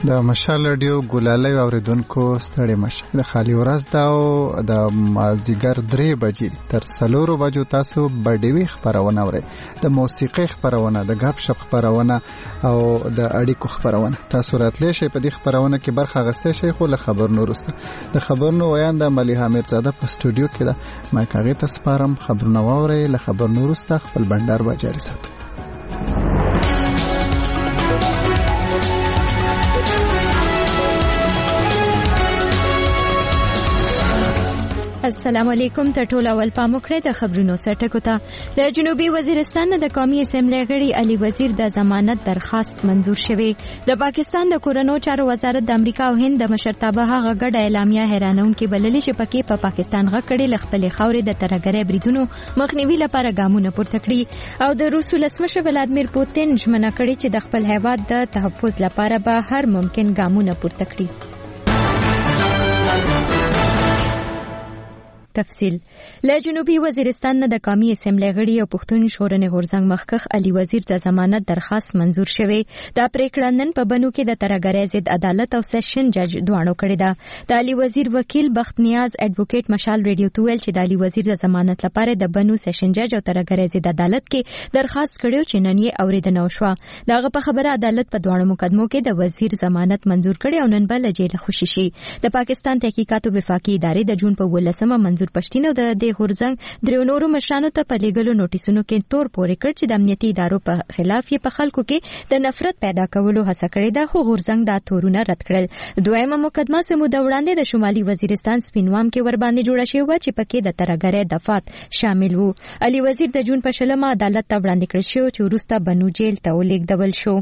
د مشال رادیو ګلالۍ اوریدونکو ستړي مشه. د خالي ورځ دا او د مازیګر 3 بجې تر 4 بجو تاسو بډوي خبرونه اورئ. د موسیقي خبرونه، د غاب شپ خبرونه او د اړیکو خبرونه. تاسو راتلی شئ په دې خبرونه کې برخه اخیستئ شئ. خو له خبرونو وروسته د خبرونو ویاند مليحه میرزاده په سټوډیو کې ده. ما کاغه تاسپارم خبرونه واورئ. له خبرونو وروسته خپل بندر به جاري ساتئ. السلام علیکم. ټول اول پام وکړئ د خبرونو سرټکو ته. د جنوبي وزیرستان د قومي اسمبلی غړي علي وزیر د ضمانت درخواست منزور شوی. د پاکستان د کورونو چارو وزارت د امریکا او هند د مشرتابه هغه ګډه اعلامیه حیرانونکې بللې چې پکې په پاکستان غکړې لخپل خاورې د ترګرې بریدونو مخنیوي لپاره ګامونه پورته کړي او د روس ولسمشر ولادیمیر پوتین ژمنه کړې چې د خپل هیواد د تحفظ لپاره به هر ممکن ګامونه پورته کړي. تفصیل له جنوبي وزیرستان نه د قومي اسمبلی غړي او پښتون شورن غورزنګ مخکخ علي وزیر د ضمانت درخواست منزور شوی. دا پریکړه نن په بنو کې د ترګرې ضد عدالت او سیشن جج دوانو کړی ده. د علي وزیر وکیل بخت نیاز اډوکیټ مشال رادیو ته ویل چې د علي وزیر د ضمانت لپاره د بنو سیشن جج او ترګرې ضد عدالت کې درخواست کړو چې نن یې اوریدنه وشوه. داغه په خبره عدالت په دوانو مقدمو کې د وزیر ضمانت منزور کړي او نن بل جیل خوشی شي. د پاکستان تحقیقاتو وفاقي ادارې د جون په 18 منزور پښتين او د غورزنګ درو نورو مشرانو ته په لیګلو نوټیسونو کې تور پورې کړ چې د امنیتي ادارو په خلاف یې په خلکو کې د نفرت پیدا کولو هڅه کړې ده. خو غورزنګ دا تورونه رد کړل. دویمه مقدمه سموده وړاندې د شمالي وزیرستان سپینوام کې ور باندې جوړه شوې و چې پکې د ترګرې دفات شامل وو. علي وزیر د جون په شلمه عدالت ته وړاندې کړ شو چې وروسته بنو جیل ته ولیږدول شو.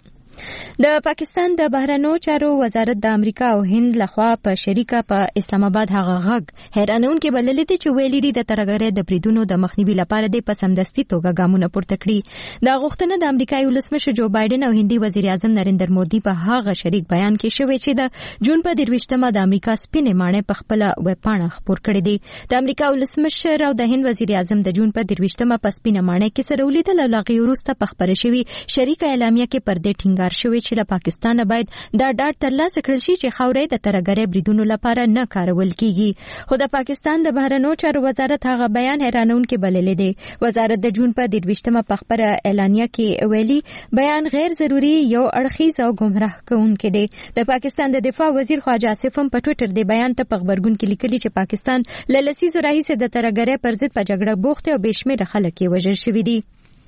د پاکستان د بهرنیو چارو وزارت د امریکا او هند لخوا په شریکه په اسلام آباد هغه غږ حیرانونکې بللې دي چې ویلي دي د ترګرې د بریدونو د مخنیوي لپاره د پسمدستي توګه ګامونه پورته کړي. دا غوښتنه د امریکایي ولسمشر جو بایدن او هندي وزیر اعظم نریندر مودي په هغه شریک بیان کې شوی چې د جون په 23مه د امریکا سپینې ماڼۍ په خپل ویب پاڼه خپور کړی دی. د امریکا ولسمشر او د هند وزیر اعظم د جون په 23مه په سپینې ماڼۍ کې سره ولیدل او لاغي وروسته په خبره شوی شریک اعلامیه کې پردې ټینګار شوی چې له پاکستان باید دا ډاډ ترلاسه کړل شي چې خاورې د ترګرې بریدونو لپاره نه کارول کیږي. خو د پاکستان د بهرنیو چارو وزارت هغه بیان حیرانونکې بللی دی. وزارت د جون په 23مه په خبره اعلامیه کې ویلي بیان غیر ضروري، یو اړخیز او گمراه کوونکی دی. د پاکستان د دفاع وزیر خواجه آصف هم په ټوئیټر دی بیان ته په خبرګون کې لیکلي چې پاکستان له لسیزو راهیسې د ترګرې پر ضد په جګړه بوخت او بشمیره خلک یې وژل شوي دي.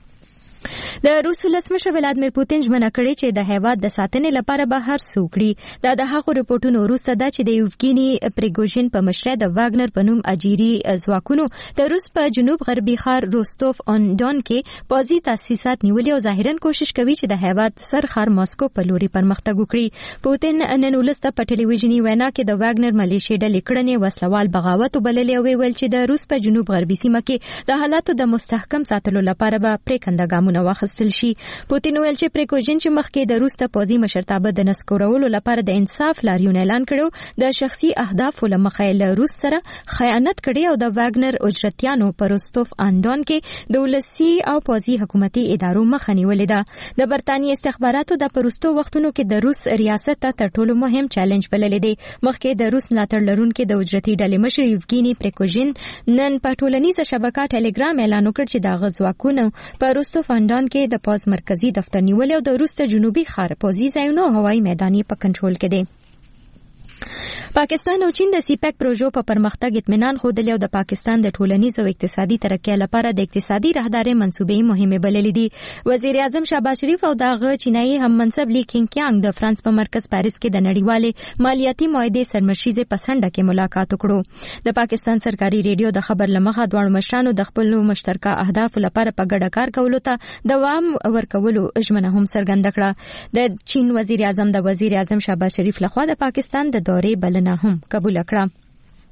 د روس ولسمشر ولادیمیر پوتین ژمنه کړې چې د هیواد د ساتنې لپاره به هر څه وکړي. دا د هغو رپورټونو وروسته ده چې د یوفګیني پریګوژین په مشرۍ د واګنر په نوم اجیري ځواکونو د روس په جنوب غربي ښار روستوف اون دون کې پوځي تاسیسات نیولي او ظاهرا کوشش کوي چې د هیواد سر ښار ماسکو په لوري پرمختګ وکړي. پوتین نن ولسته په ټلویزیوني وینا کې د واګنر ملیشیا ډلې کړنې وسلوال بغاوت وبللې او ویل چې د روس په جنوب غربي سیمه کې د حالاتو د مستحکم ساتلو لپاره به پریکنده ګامونه واخیستل شي. پوتین ویل چې پریګوژین چې مخکې د روس ته پوځي مشرتابه د نسکورولو لپاره د انصاف لاریون اعلان کړو، د شخصي اهدافو لمخې له روس سره خیانت کړي او د واګنر اجرتیانو پر روستوف اندون کې د ولسي او پوځي حکومتي ادارو مخه نیولې ده. د برتانیې استخباراتو د پروستو وختونو کې د روس ریاست ته تر ټولو مهم چیلنج بللی دی. مخکې د روس ملاتړ لرونکي د اجرتي ډلې مشر یوفګیني پریګوژین نن په ټولنیزه شبکه ټلګرام اعلان وکړ چې د غزواکونو په روستوف اندون کې د پوز مرکزی دفتر نیولې او د روس جنوبي ښار پوځي ځایونو او هوایي میدان په کنټرول کې دی. پاکستان او چین د سیپیک پروژو په پرمختګ اطمینان خوده او د پاکستان د ټولنیز او اقتصادي ترقۍ لپاره د اقتصادي راهدارۍ منصوبې مهمه بللې دي. وزیر اعظم شهباز شریف او دغه چینایي هم منصب لی کینګ د فرانس په مرکز پاریس کې د نړیوالې مالیاتي معاهدې سرمشیزه پسنده کې ملاقات وکړو. د پاکستان سرکاري ریډیو د خبر لمخه دوه مشرانو د خپل مشترکه اهداف لپاره په ګډه کار کولو ته دوام ورکولو ژمنه هم څرګنده کړه. د چین وزیر اعظم د وزیر اعظم شهباز شریف لخوا د پاکستان د دورې بلنه هم قبول کړه.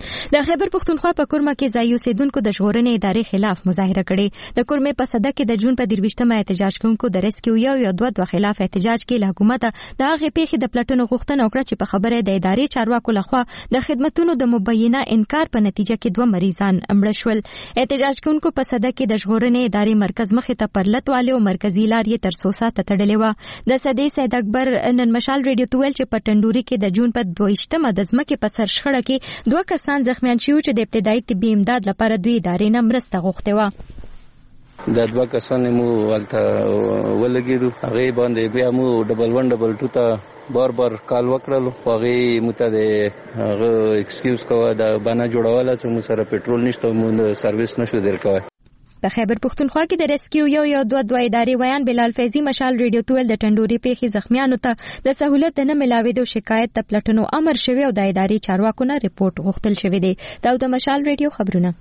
د خیبر پښتونخوا په کورمه کې ځایي اوسیدونکو د ژغورنې ادارې خلاف مظاهره کړې. د کورمې په صده کې د جون په 23مه احتجاج کوونکو د ریسکیو یو 2 خلاف احتجاج کې له حکومت د هغې پیښې د پلټنو غوښتنه وکړه چې په خبره د ادارې چارواکو لخوا د خدماتو د مبینه انکار په نتیجه کې 2 مریضان مړه شول. احتجاج کوونکو په صده کې د ژغورنې ادارې مرکز مخې ته پرلت والي او مرکزی لار یې تر سوسه ته تړلې و. د صدې سید اکبر نن مشال ریډیو ته ویل چې په ټنډوري کې د جون په 22مه د ځمکې په سر شخړه کې 2 کسان زخمیان شوي چې د ابتدایي طبي امداد لپاره دوی ادارې نه مرسته غوښتې وه. د 2 کسان مو ولته ولګېدو، هغې باندې بیا مو ډبل 1 ډبل 2 ته بار کال وکړلو. هغې مو ته د هغه ایکسکیوز کوه د بانه جوړوله چې مو سره پټرول نشته، مو د سرویس نشو در کوی. په خیبر پښتونخوا کې د ریسکیو یو 2 ادارې ویان بلال فیضی مشال ریډیو ته د ټنډوري پیښې زخمیانو ته د سہولت نه ملاوېدو شکایت ته پلټنو امر شوی او د ادارې چارواکو نه ریپورت غوښتل شوی دی. دا د مشال ریډیو خبرونه.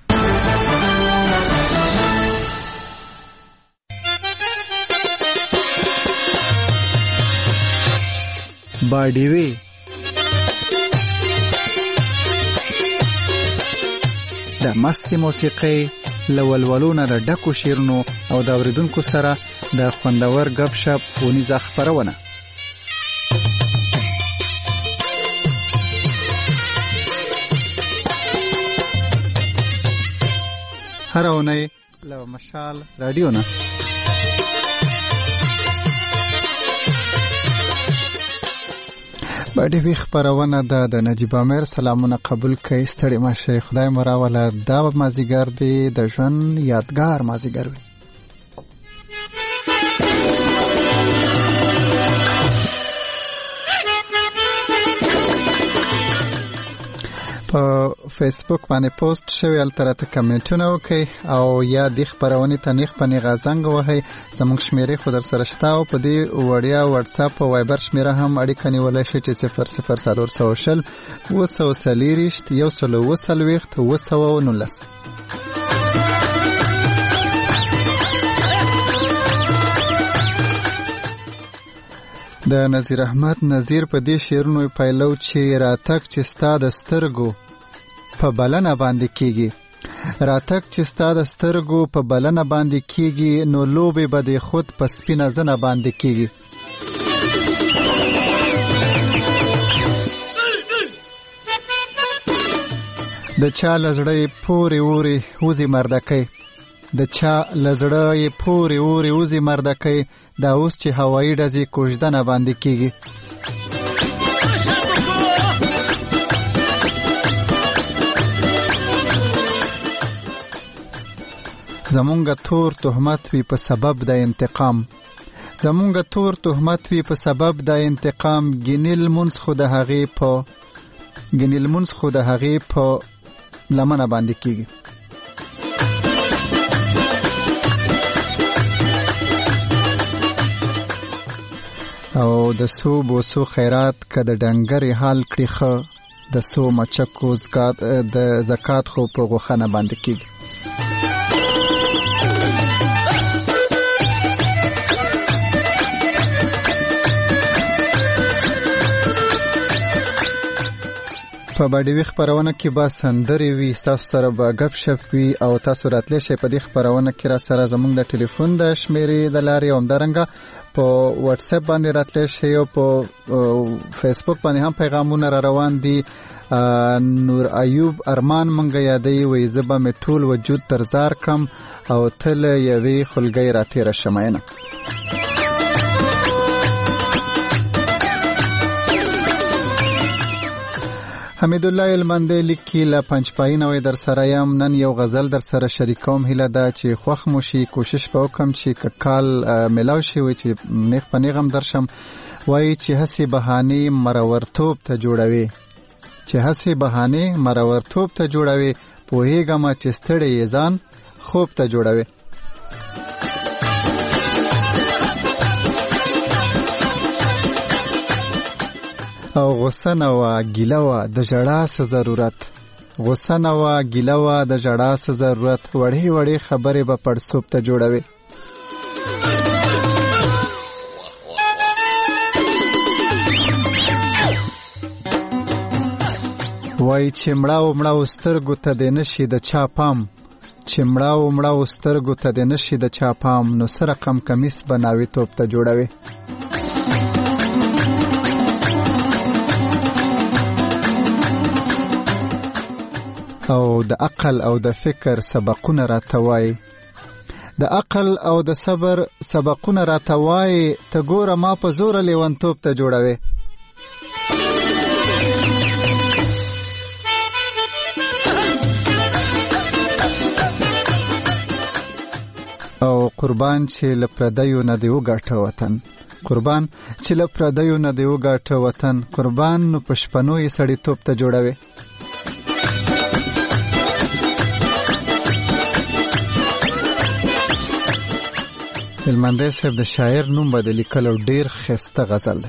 باډیوي د مستي موسیقي لولولونه د ډکو شیرونو او د اوریدونکو سره د خوندور غب شپ ونیزه خبرونه. هر اونۍ له مشال رادیو نه باډیوي خبرونه د نجیب امیر سلامونه قبول کړئ. ستړي مشه، خدای مو راوله. دا مازیګر دی د ژوند یادګار مازیګر وي. په فیسبوک باندې پوسټ شوی، البته کمنټونه وکړئ او یا د خبرونې تنیخ په نیغازنګ وهي. زموږ شمیرې خو در سره شته او په دې وړیا واتس اپ او وایبر شمیره هم اړیکه نیولای شئ چې 0040 240 119. د نظیر احمد نظیر په دې شعرونو پایلو چې راتک چې ستا د سترګو په بلنه باندې کیږي، راتک چې ستا د سترګو په بلنه باندې کیږي، نو لوبې به د خود په سپینه زنه باندې کیږي. د چا لزړې پورې ووري وزي مردکې، د چا لزړې پورې ووري وزي مردکې، دا اوس چې هوایی ډزې کوژدنه باندې کیږي. زمونږ تور تهمت وی په سبب د انتقام، زمونږ تور تهمت وی په سبب د انتقام، ګنیل منس خو د هغې په لمنه باندې کیږي. او د سو بوسو خیرات که د ډنګرې حال کړي ښه، د سو مچکو د زکات خو په غوښنه باندې کیږي. په باډیوي خبرونه کې به سندرې وي، تاسو سره به غب شپ وي او تاسو راتلی شئ په دې خبرونه کې را سره زموږ د ټلیفون د شمیرې د لارې او همدارنګه په واتس اپ باندې راتلی شئ او په فیسبوک باندې هم پیغامونه را روان دي. نور ایوب ارمان منګه یادوي، وایي زه به مې ټول وجود تر زار کړم او تل یوې خلګۍ را تېره شمینه. حمید الله المندی لیکي له پنځپای نوې در سره یم. نن یو غزل در سره شریکوم، هیله ده چې خوښ مو شي. کوشش به وکم چې کال ملاو شي وي چې نیغ په نیغ هم درشم. وایي چې هسې بهانې مرورتوب ته جوړوي، چې هسې بهانې مرورتوب ته جوړوي، پوهېږم چې ستړی یې ځان خوب ته جوړوي. او غصه نه وه ګیله وه د ژړا څه ضرورت، غصه نه وه ګیله وه د ژړا څه ضرورت، وړې وړې خبرې به پړسوب ته جوړوي. وای چې مړاو سترګو ته د نشي د چا پام، چې مړاو سترګو ته د نشي د چا پام، نو سره کم کمیس بناوي توپ ته جوړوي. او د عقل او د فکر سبقونه راتوي، د عقل او د صبر سبقونه راتوي، ته ګوره ما په زور لیونتوب ته جوړوي. او قربان چې لپردیو نه دی وګاټه وطن، قربان چې لپردیو نه دی وګاټه وطن، قربان نو پشپنو یې سړی توپ ته جوړوي. هلمندی صاحب د شاعر نوم به د لیکلو ډیر ښایسته غزل دی.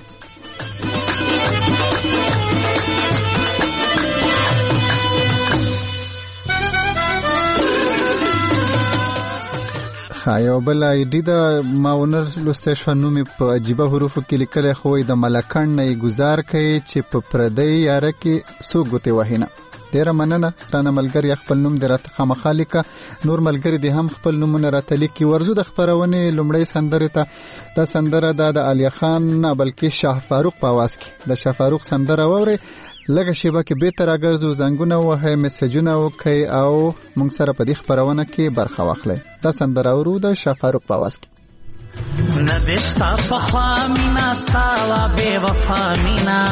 یو بل ایډي د ماونر لوستی شوه نوم یې په عجیبه حروفو کې لیکلی، خو د ملکڼ نه یې ګزار کوي چې په پردۍ یاره کې څو ګوتې وهي نه. ډیره مننه رانه ملګري، خپل نوم دې راته خامخا لیکه، نور ملګري دې هم خپل نومونه راته لیکي. ورځو د خپرونې لومړۍ سندرې ته. دا سندره ده د علي خان نه بلکې شاه فاروق په آواز کې. د شاه فاروق سندره واورئ، لږه شیبه کې بیرته راګرځو، زنګونه ووهئ، میسجونه وکئ او موږ سره په دې خپرونه کې برخه واخلئ. دا سندره اورو د شاه فاروق په آواز کې. ندشتا پخوا مینا ساوا بے وفا مینا،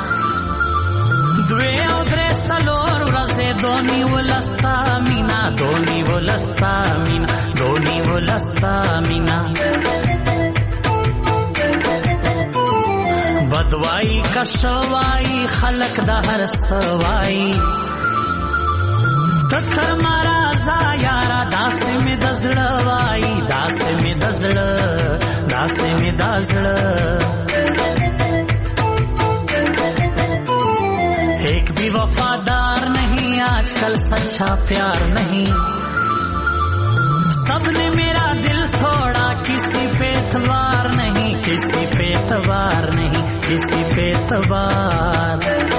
دوی او درې څلور ورځې دونی ولستا مینا، دونی ولستا مینا، دونی ولستا مینا. بدوائی کشوائی خلق دا هر سوائی، تتر مارا زا یارا داسې می د زړه وای، داسې می د زړه، داسې می د زړه. ایک بھی وفادار نہیں آج کل، سچا پیار نہیں، سب نے میرا دل توڑا، کسی پہ اعتبار نہیں، کسی پہ اعتبار نہیں، کسی پہ اعتبار.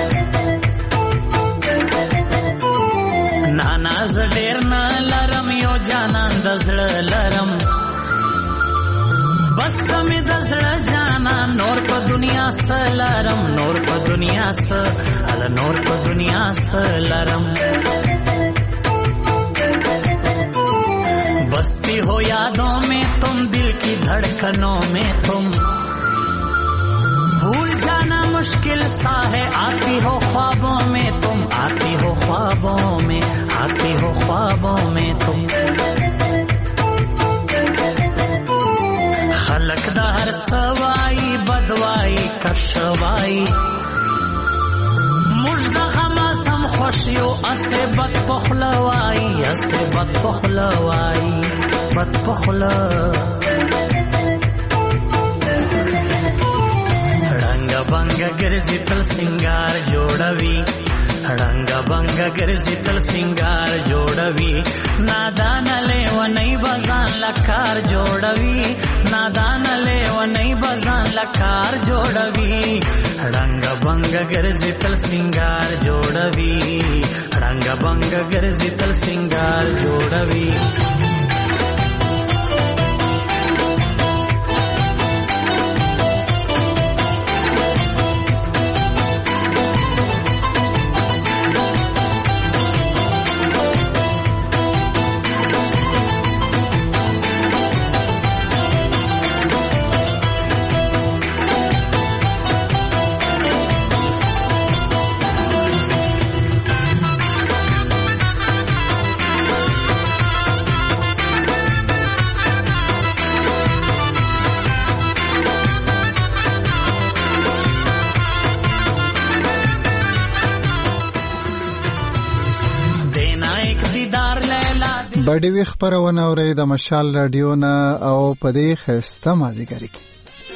نانا زډیر نه لرم، یو جانان د زړه لرم، بس کمې د زړه جانان، نور په دنیا څه لرم، نور په دنیا څه، هله نور په دنیا څه لرم. بستی ہو یادوں میں تم، دل کی دھڑکنوں میں تم، بھول جانا مشکل سا ہے، آتی ہو خوابوں میں تم، آتی ہو خوابوں میں، آتی ہو خوابوں میں تم. خلق دا ہر سوائی بدوائی کشوائی، مجد غمازم خوشیو اسے بد پخلوائی، اسے بد پخلوائی، بد پخلا. رنگ بنگ ګرځي تل سنگار جوړوي، رنگ بنگ ګرځي تل سنگار جوړوي. نادان لیونی بزان لکار جوړوي، نادان لیونی بزان لکار جوړوي. رنگ بنگ ګرځي تل سنگار جوړوي، رنگ بنگ ګرځي تل سنگار جوړوي. بډې وی خبرونه اوري د مشال رادیو نه او په دې ښایسته مازیګري کې.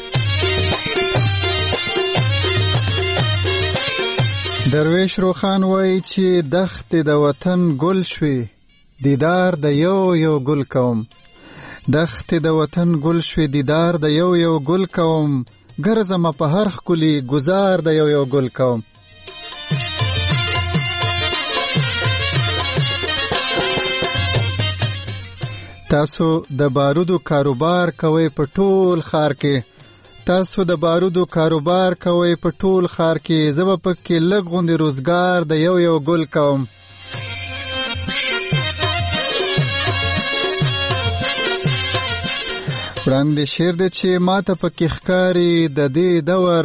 درویش روخان وایي چې دښتې د وطن ګل شوي، دیدار د یو یو ګل کوم، دښتې د وطن ګل شوي، دیدار د یو یو ګل کوم، ګرځم په هر ښکلي گزار د یو یو ګل کوم. تاسو د بارودو کاروبار کوئ په ټول ښار کې زه به پکې لږ غوندې روزګار د یو ګل کوم. وړاندې شعر دی چې ماته پکې ښکاري د دې دور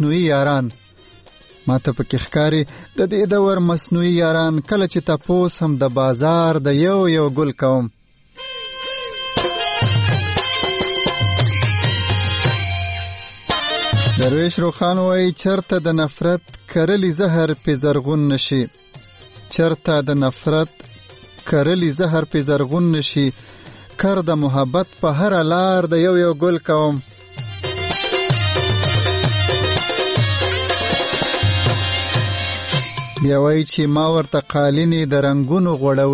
مصنوعي یاران کله چې تپوس هم د بازار د یو ګل کوم. درویش روخان وایي چرته د نفرت کرلی زهر پې زرغون نشي کر د محبت په هر لار د یو ګل کوم. بیا وایي چې ما ورته قالینې د رنګونو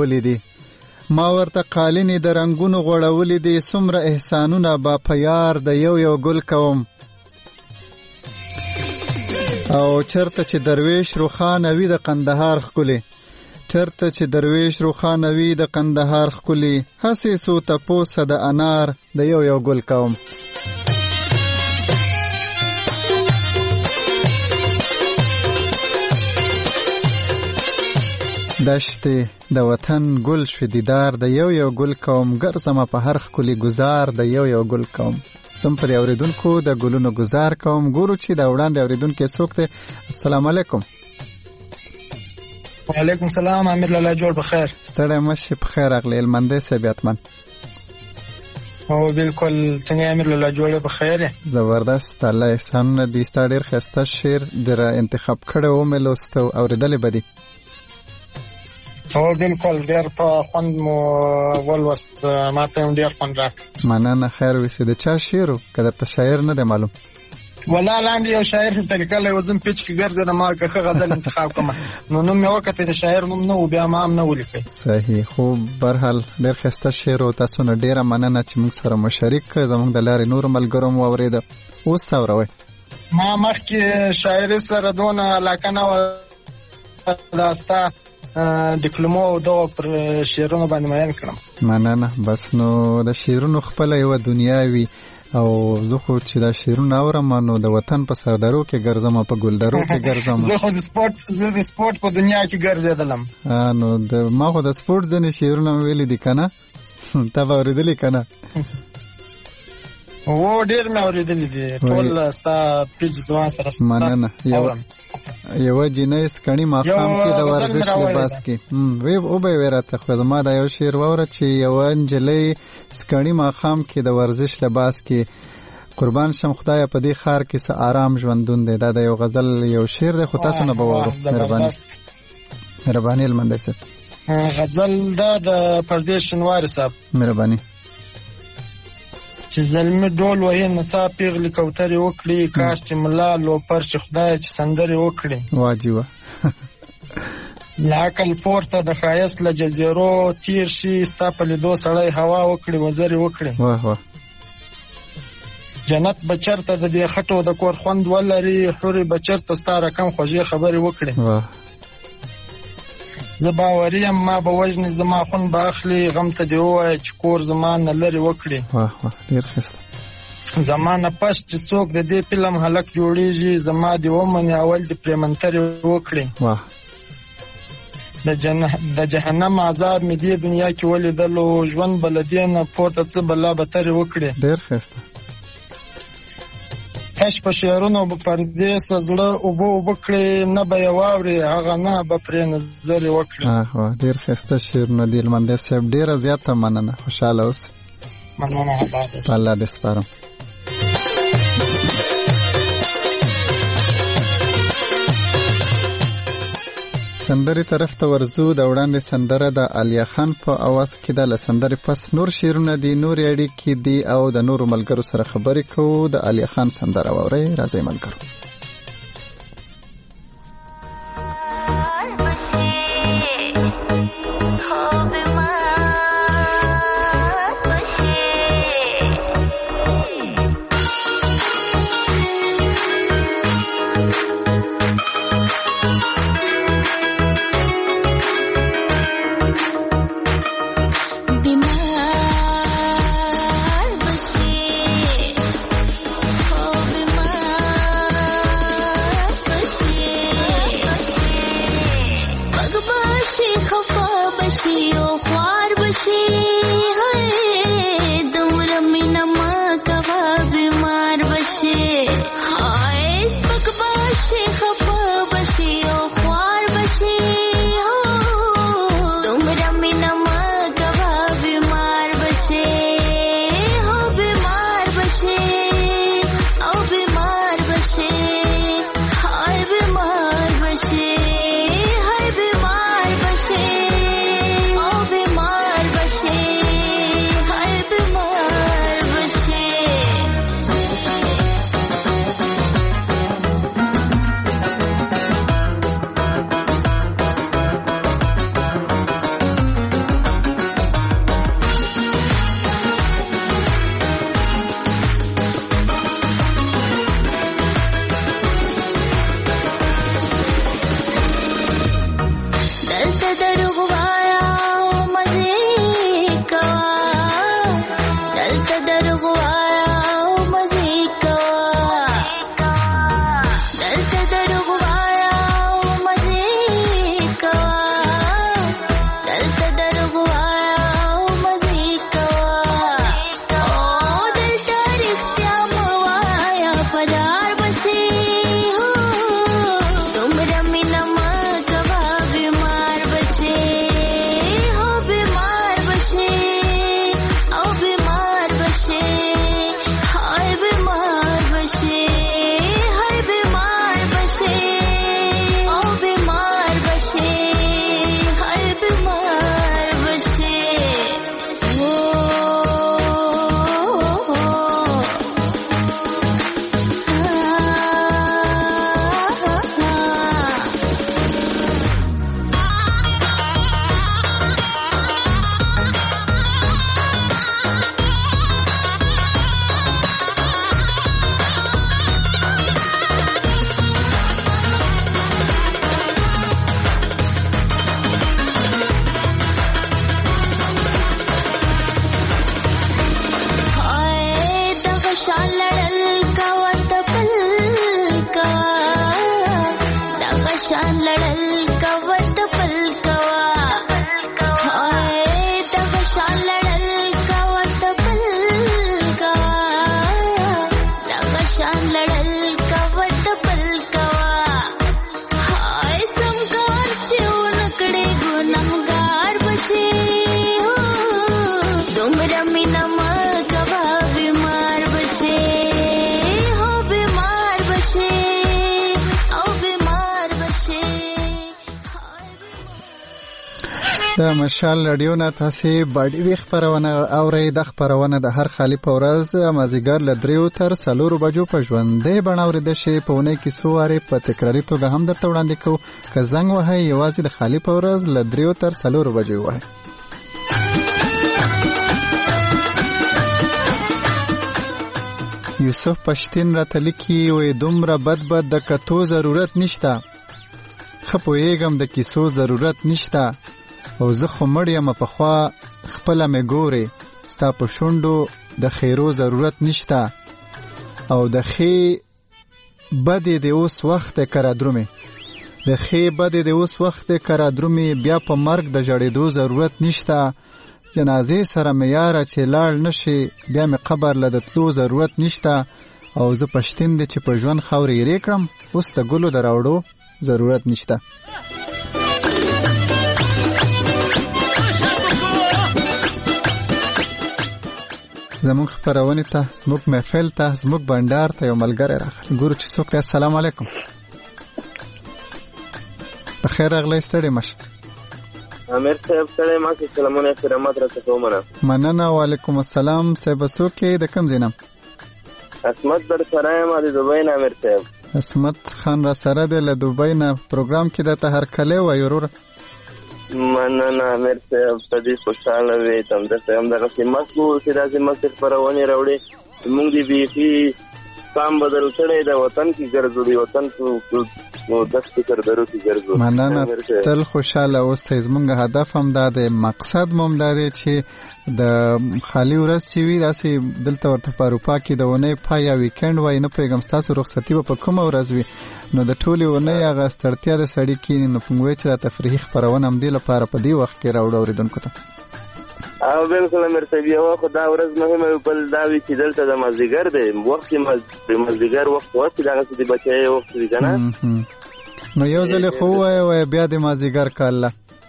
غوړولې دي څومره احسانونه با په یار د یو ګل کوم. او چرته چې درویش روخان وي د قندهار ښکلي هسې سو تپوسه د انار د یو ګل کوم. دشتې د وطن ګل شوي دیدار د یو ګل کوم. ګرځمه په هر ښکلي گزار د یو ګل کوم. سم پر اوریدونکو د ګلونو گزار کوم. ګورو چې دا وړاندې اوریدونکو څوک دی. السلام علیکم. وعلیکم السلام. امیر لالا جوړ بخیر. ستړی مشي بخیر اغلی المنده سبیاتمن. او بالکل څنګه امیر لالا جوړ بخیر. زبردست الله احسان دې ستا ډیر ښایسته شعر در انتخاب کړی و مې لوست او اورېدلی به دي. او بالکل ډیر په خوند مو ولوست. ماته هم ډیر خوند راکړ. مننه. خیر وسې. د چا شعر و که درته شاعر نه دی معلوم؟ ولا لاندې یو شاعر طریقه له وزن پیچ کې ګرځېدم ما که غزل انتخاب کړم نو نوم مې وکړ د شاعر نوم نه و بیا ما هم نه ولیکئ. صحیح. خو برحال ډېر ښایسته شعر و. تاسو نه ډېره مننه چې موږ سره مو شریک کړ. زموږ د لارې نورو ملګرو مو اورېده. اوس څه اوروئ؟ ما مخکې شاعري سره دونه علاقه نه وه. دا ستا ډیپلوما او دغه پر شعرونو باندې مین کړم. مننه. بس نو د شعرونو خپله یوه دنیا وي او زه خو چې دا شعرونه اورم نو د وطن په سردارو کې ګرځم په ګلدرو کې ګرځم. زه خو د سپورت په دنیا کې ګرځېدلم. نو ما خو د سپورت ځینې شعرونه ویلي دي که نه؟ تا به اورېدلي که نه؟ و ډېر مې اورېدلي دي. ټول ستا پیج ځوان سره مننه. یوه جینۍ سکڼي ماښام کې د ورزش لباس کې وبه یې راته خو زما دا یو شعر واوره چې یوه نجلۍ سکڼي ماښام کې د ورزش لباس کې قربان شم خدایه په دې ښار کې څه آرام ژوندون دی. دا د یو غزل یو شعر دی خو تاسو نه به واورو. مهرباني المنده صاحب. غزل دا د پردیس شنواري صاحب. مهرباني. چې زلمی ډول وهي نڅا پیغلې کوترې وکړي کاش چې ملا لوپر چې خدای چې سندرې وکړي. واجبه. له عقل پورته د ښایست له جزیرو تیر شي ستا په لیدو سړی هوا وکړي وزرې وکړي. واه واه. جنت به چرته د دې خټو د کور خوند ولري حورې به چرته ستا رقم خوږې خبرې وکړي. واه. زه باوري یم ما به وژنې زما خون به اخلي غم ته دې ووایه چې کور زما نه لرې وکړي. واه واه. ډېر ښایسته. زما نه پس چې څوک د دې فلم هلک جوړېږي زما دې ومني اول دې پرې منترې وکړي. واه. د جهنم عذاب مې دې دنیا کې ولیدلو ژوند به له دې نه پورته څه بلا بترې وکړي. ډېر ښایسته. تش په شعرونو به پردیس زړه اوبه کړي نه به یې واوري هغه نه به پرې نظرې وکړي. ډېر ښایسته شعرونه دي المنده صاحب. ډېره زیاته مننه. خوشحاله اوسئ. مننه. الله دې سپارم. سندرې طرف ته ورځو. د وړاندې سندره د علیا خان په اواز کې ده. له سندرې پس نور شعرونه دي نورې اړیکې دي او د نورو ملګرو سره خبرې کوو. د علیا خان سندره واورئ. راځئ ملګرو. بشي خفا بشي او خوار بشي دومره مینه ما کوه بیمار بشي سپک بشي خفا بشي او خوار بشي دومره مینه ما کوه بیمار بشي بیمار بشي او بیمار بشي بیمار بشي د مشال رادیو نه تاسو باډي خبرونه اورئ. د خبرونه د هر خالی په ورځ مازیګر ل 3 تر 4 بجو په ژوندې بڼاوري د شی په ونه کې سواره په تکراری توګه هم درته وړاندې کوو. که زنګ وهي یوازې د خالی په ورځ ل 3 تر 4 بجو وای. یوسف پښتین راته لیکي وې دومره بد د کتو ضرورت نشته. خپویګم د کیسو ضرورت نشته. او زه خو مړ یم په خوا خپله مې ګورې ستا په شونډو د خیرو ضرورت نشته. او د ښې بدې د اوس وخت کرا درومې د ښې بدې د اوس وخت کرا درومې بیا په مرګ د ژړېدو ضرورت نشته. جنازې سره مې یاره چې لاړ نشي بیا مې قبر له د تلو ضرورت نشته. او زه پښتین دی چې په ژوند خاورې یې کړم اوس د ګلو د راوړو ضرورت نشته. زموږ خبرونه ته زموږ محفل ته زموږ بندر ته یو ملګری راغلی. ګورو چې څوک دی. السلام علیکم. بخیر راغلی. ستړی مشه. امیر صاحب ستړی مشه. سلامونه کرامات راته کومه. مننه. وعلیکم السلام. صاحب څوک د کوم ځای نه؟ اسمت در سره یم د دوبۍ نه. امیر صاحب اسمت خان را سره دی له دوبۍ نه. پروګرام کې د ته هر کله وای ورور. مننه امیر صاحب. ته دې خوشاله وې. تم درته هم دغه سیمت کو چې داسې مستې خپرونې راوړې. موږ دې بیخي کام بدل کړی د وطن کې ګرځو. دی وطن نو داس فکر درو کې ګرځو. مننه، تل خوشاله اوسئ. زموږ هدف هم دا دی، مقصد مو هم دا دی چې د خالی ورځ چې وي داسې دلته ورته په اروپا کې د اونۍ پای یا ویکند وایي، نه پوهېږم ستاسو رخصتي به په کومه ورځ وي، نو د ټولې اونۍ هغه ستړتیا د سړي کیني. نو موږ وایو چې دا تفریحي خپرونه همدې لپاره په دې وخت کې راوړو اورېدونکو ته. او بالکل امیر صاحب، یو خو دا ورځ مهمه وي، بل دا وي چې دلته د مازدیګر دی وخت، د مازدیګر وخت وخت دغسې د بچایي وخت وي که نه. نو یو ځل خو ووایه بیا د مازدیګر که الله.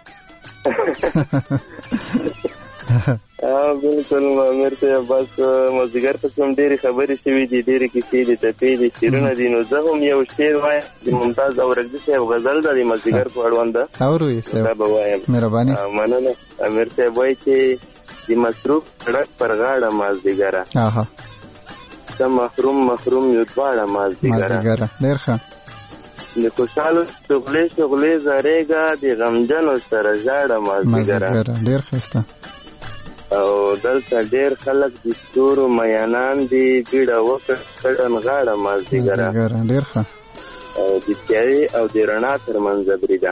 بالکل امیر صاحب، بس مازدیګر پسې هم ډېرې خبرې شوي دي، ډېرې کیسې دي، ټپې دي، شعرونه دي. نو زه هم یو شعر وایم، د ممتاز اورکزي صاحب غزل ده د مازدیګر په اړونده، اورو یې صاحب، دا به وایم. مهرباني. مننه. امیر صاحب وایي چې د مصروف سړک پر غاړه مازدیګره، ته محروم یو دواړه مازدیګره. ډېر ښه. د خوشحالو شغلې زارېږه، د غمجنو سره ژاړه مازدیګره. ډېر ښایسته. او دلته ډېر خلک د ستورو میانان دي، بیړه وکړه کډن غاړه مازدیګره. ډېر ښه. او د تیارې او د رڼا ترمنځ بریده،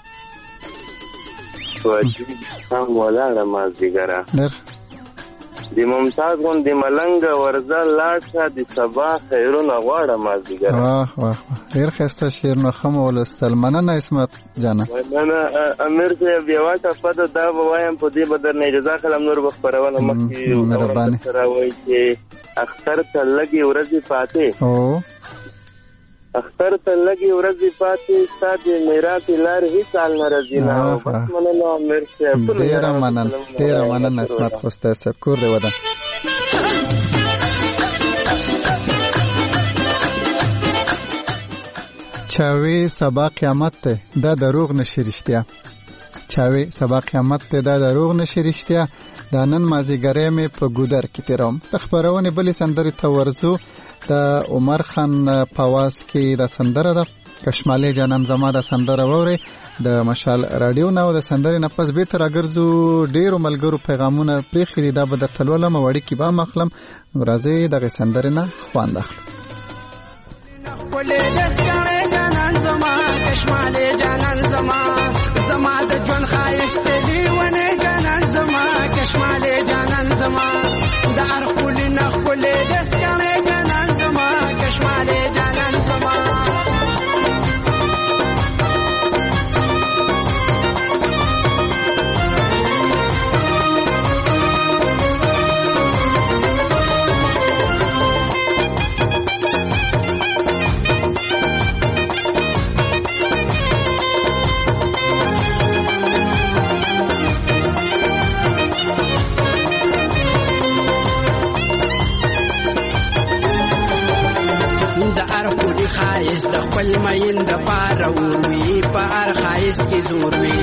په عجیب هم ولاړه مازدیګره. د ممتاز غوندې ملنګه ورځه لاړ شه، د سبا خیرونه غواړه مازدیګره. واه واه، ډېر ښایسته شعر، نو ښه مو ولوستل. مننه عصمت جانه. مننه امیر صاحب. یوه ټپه ده، دا به وایم، په دې به درنه اجازه اخلم، نور به خپرونه مخکې سره وایي چې اختر ته لږې ورځې پاتې، اختر ته لږې ورځې پاتې، ستا د میراث لارې هېڅ حال نه راځي نه. بس مننه امیر صاحب، ډېره مننه عصمت خوستی صاحب، کور دې ودان. چاوي سبا قیامت ته دا دروغ نشي رښتیا، چاوي سبا قیامت ته دا دروغ نشي رښتیا، دا نن مازدیګری مې په ګودر کې تېروم. د خپرونې بلې سندرې ته ورځو. د عمر خان په آواز کې د سندره ده کشمالې جانان زما، د سندره واورئ د مشال راډیو نه. او د سندرې نه پس بیرته راګرځو، ډېرو ملګرو پیغامونه پرېښي دي، دا به درته لولم او اړیکې به هم اخلم. نو راځئ دغې سندرې نه خوند اخلو. کشمالې جانان زما، زما د ژوند ښایست لیونی جانان زما، کشمالې جانان زما، د هر ښکلي نه ښکلې دسکڼې جانان زما، کشمالې جانان زما. خایست د خپل مین د پاره وروي، په هر خایست کې زور وي،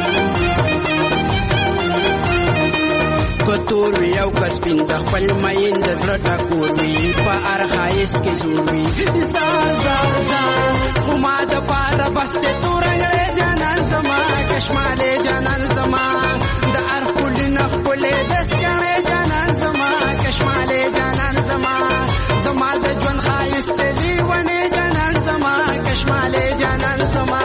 په تور وي او که سپین د خپل مین د زړه ټکور وي، په هر خایست کې زور وي. زار زار زار خو ما د پاره بس د تورنګړې جانان زما، کشمالې جانان زما، د هر ښکلي نه ښکلې دسکڼې جانان زما، کشمالې جانان زما، زما د ژوند ښایست لیونی جانان زما، کشمالې جانان زما.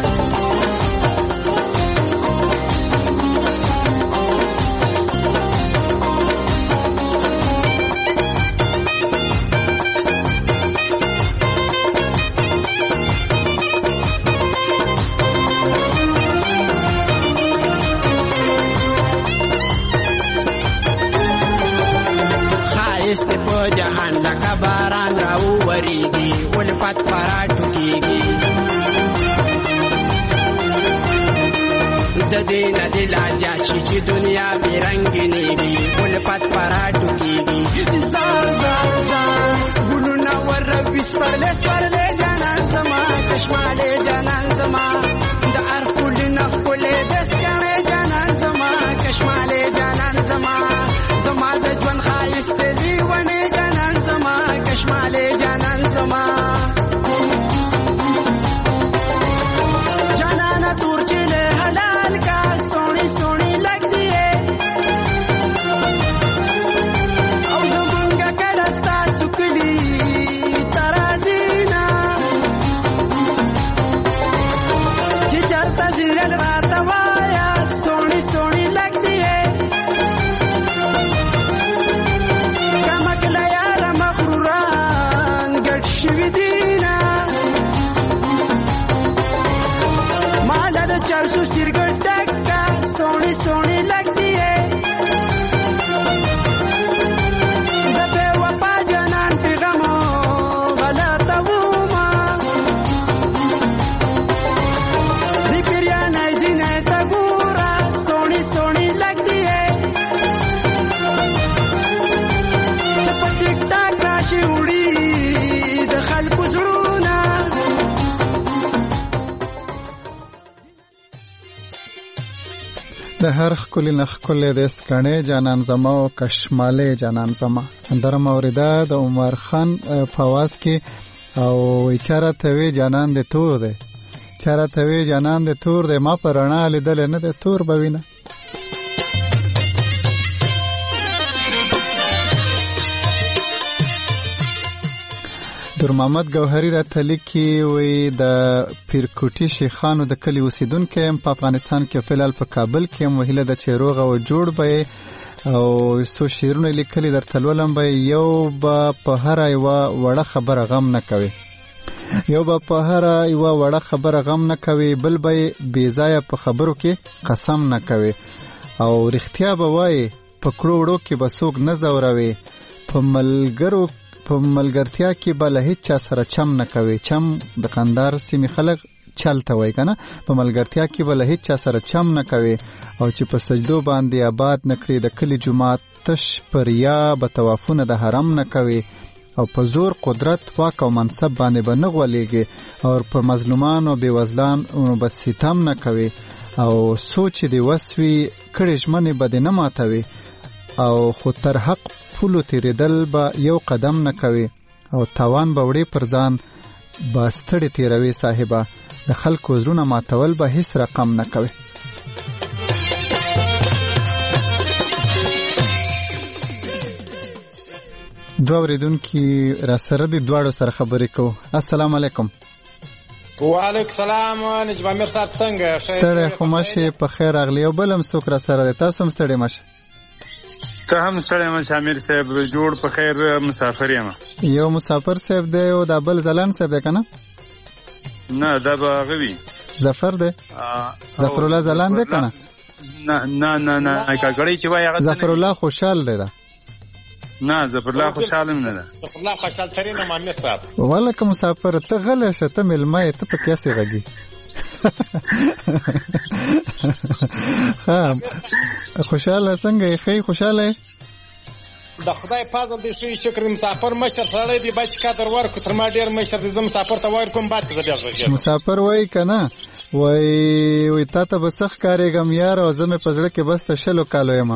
ښایست په جهان لکه باران راوورېږي، الفت پرا ټوکېږي، د دې نه دې لا زیات شي چې دنیا بې رنګینېږي، الفت پرا ټوکېږي. زار زار زار ګلونه ورروي سپرلې سپرلې جانان زما، کشمالې جانان زما، د هر ښکلي نه ښکلې دسکڼې جانان زما، کشمالې جانان زما، زما د ژوند ښایست لیونی جانان زما، کشمالې جانان زما. جانانا تور چلے حلال کا سونی سونی لگ دیے، او زمونگا کڑستا سکلی ترازینا، فضیلت راته وایا سونی سونی لګدی کمک لا یار مخروران ګټ شوی دینا مال د 400 سترګټ ډکا سونی سونی لګدی د هر خکلی نخکلی د اسکانې جانان زما او کشماله جانان زما سندره موریده د عمر خان په आवाज کې او چاره توی جانان د تور دی چاره توی جانان د تور دی ما پر رڼا لیدل نه د تور بوینه در محمد گوهری را تلیکی وی د پیرکوټي شیخانو د کلی اوسیدونکو په افغانستان کې فلال په کابل کې وهله د چیروغ او جوړ به او سو شیرونه لیکلي در تلولم به یو په هر ایوا وړه خبره غم نه کوي یو په هر ایوا وړه خبره غم نه کوي بل به بی ځای په خبرو کې قسم نه کوي او رښتیا به وای په کړوړو کې به څوک نه زوروي په ملګرتیا کې بل هیڅ چا سره چم نه کوي چم د قندار سیمې خلک چلته وای کنه په ملګرتیا کې بل هیڅ چا سره چم نه کوي او چې په سجدو باندې آباد نکړي د کلی جمعات تش پر یا به توافونه د حرم نه کوي او په زور قدرت واک او منصب باندې به نه غولېږي او پر مظلومان او بیوزلان به ستم نه کوي او سوچ دی وسوي کړي ژمنې به نه ماتوي او خو تر حق پولو تیریدل به یو قدم نه کوي او تاوان به وړي پر ځان باستړی تیروي صاحبه د خلکو زړونه ماتول به هیڅ رقم نه کوي دوه اوریدونکي را سره دي دواړو سره خبرې کوو السلام علیکم وعلیکم السلام نجم امیر صاحب څنګه ستړی خو مشه په خیر اغلی او بل هم څوک را سره دی تاسو هم ستړی مشه ته هم ستړی مشه امیر صاحب جوړ په خیر مسافر یم یو مسافر صاحب دی او دا بل زلان صاحب دی کنه نه دا به غوي ظفر دی ظفر الله زلان دی کنه نه کاګړی چې وای هغه ظفر الله خوشحال دی دا نه ظفر الله خوشحال نه ده ظفر الله خوشحال ترين امیر صاحب ولکه مسافر ته غل شته ملمه ته په کیسه غږی ها خوشاله څنګه یې خوشاله د خدای فضل دې شي شکر مسافر مشر سره دی بچ کا در ورکو تر ما ډیر مشر دې مسافر ته وای کوم بعد زه بیا مسافر وای کنه وای تا ته بسخ کارېګم یار او زمه پزړه کې بس ته شلو کالو یم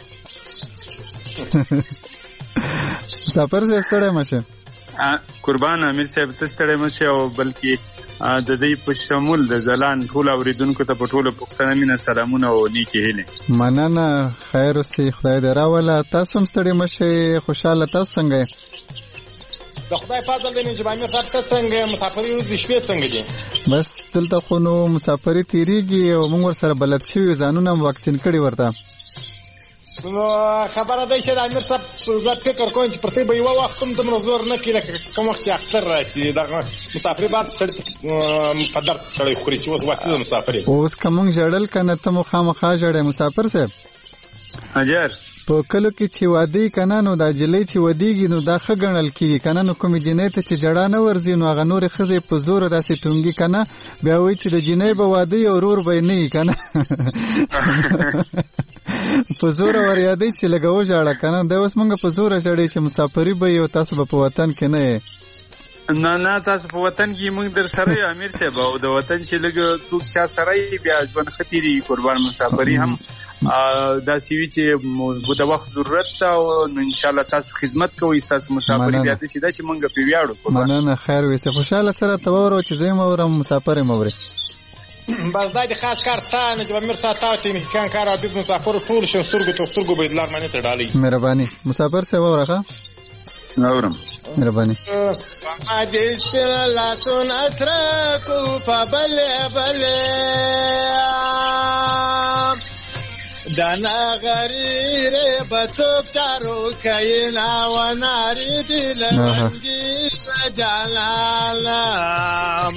مسافر زه ستړی مشه قربان امیر صاحب ته ستړی مشه او بلکې د دې په شمول د زلان ټول اوریدونکو ته په ټوله پښتنه مینه سلامونه او نیکی هیله مننه خیر اوسې خدای دې راوله تاسو هم ستړی مشه خوشاله تاسو څنګه د خدای فضل دې نجم امیر صاحب ته څنګه مسافري د شپې څنګه دي بس دلته خو نو مسافري تیریږي او موږ ورسره بلد شوي ځانونه واکسین کړي ورته نو خبره ده چې د امیر صاحب زه فکر کوم چې پرته به یو وخت هم دومره زور نه کړي کوم وخت چې اختر راشي دغه مسافري بعد مقدر سړی خوري چې اوس وخت د مسافري اوس کوم جړل کنه ته مخامخا جړې مسافر صاحب اجر په کلو کې چې وادي کنه نو دا جلې چې ودیږي نو دا خګنل کیږي کنه نو کوم جنې ته چې جړه نه ورزي نو هغه نور خزه په زور داسې ټونګي کنه بیا وای چې د جنې به وادي او ورور به نه کنه په زور ور یادې چې لګاو جاړه کنه دا اوس مونږ په زور جړې چې مسافری به یو تاسو په وطن کې نه نه تاسو په وطن کې موږ در سره امیر صاحب او د وطن چې لګ څوک چا سره بیا ژوند خطرې قربان مسافری هم دا سیوی چې د وخت ضرورت او ان شاء الله تاسو خدمت کوئ تاسو مسافری بیا دې چې موږ په ویاړو مننه خیر وسه خوشاله سره تورو چې زه مورم مسافر موري بس دا د خاص کار ثانه چې امیر صاحب ته امکان کار او د مسافر ټول شو سترګو به دلار باندې تړالي مهرباني مسافر څه وره نورم مهرباني اجل لا تنتركوا فبل دانا غریر بچوب چارو کینا و ناری دل ونگی جلالم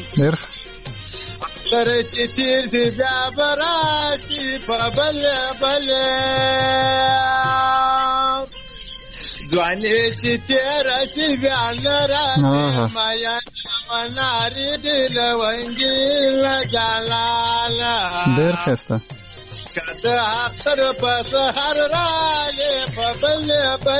برچی تیر سی بیا براتی پا بل دوانی چی تیر سی بیا نراتی مایا و ناری دل ونگی جلالم. دیر خسته کده اختر پس هر رالی بل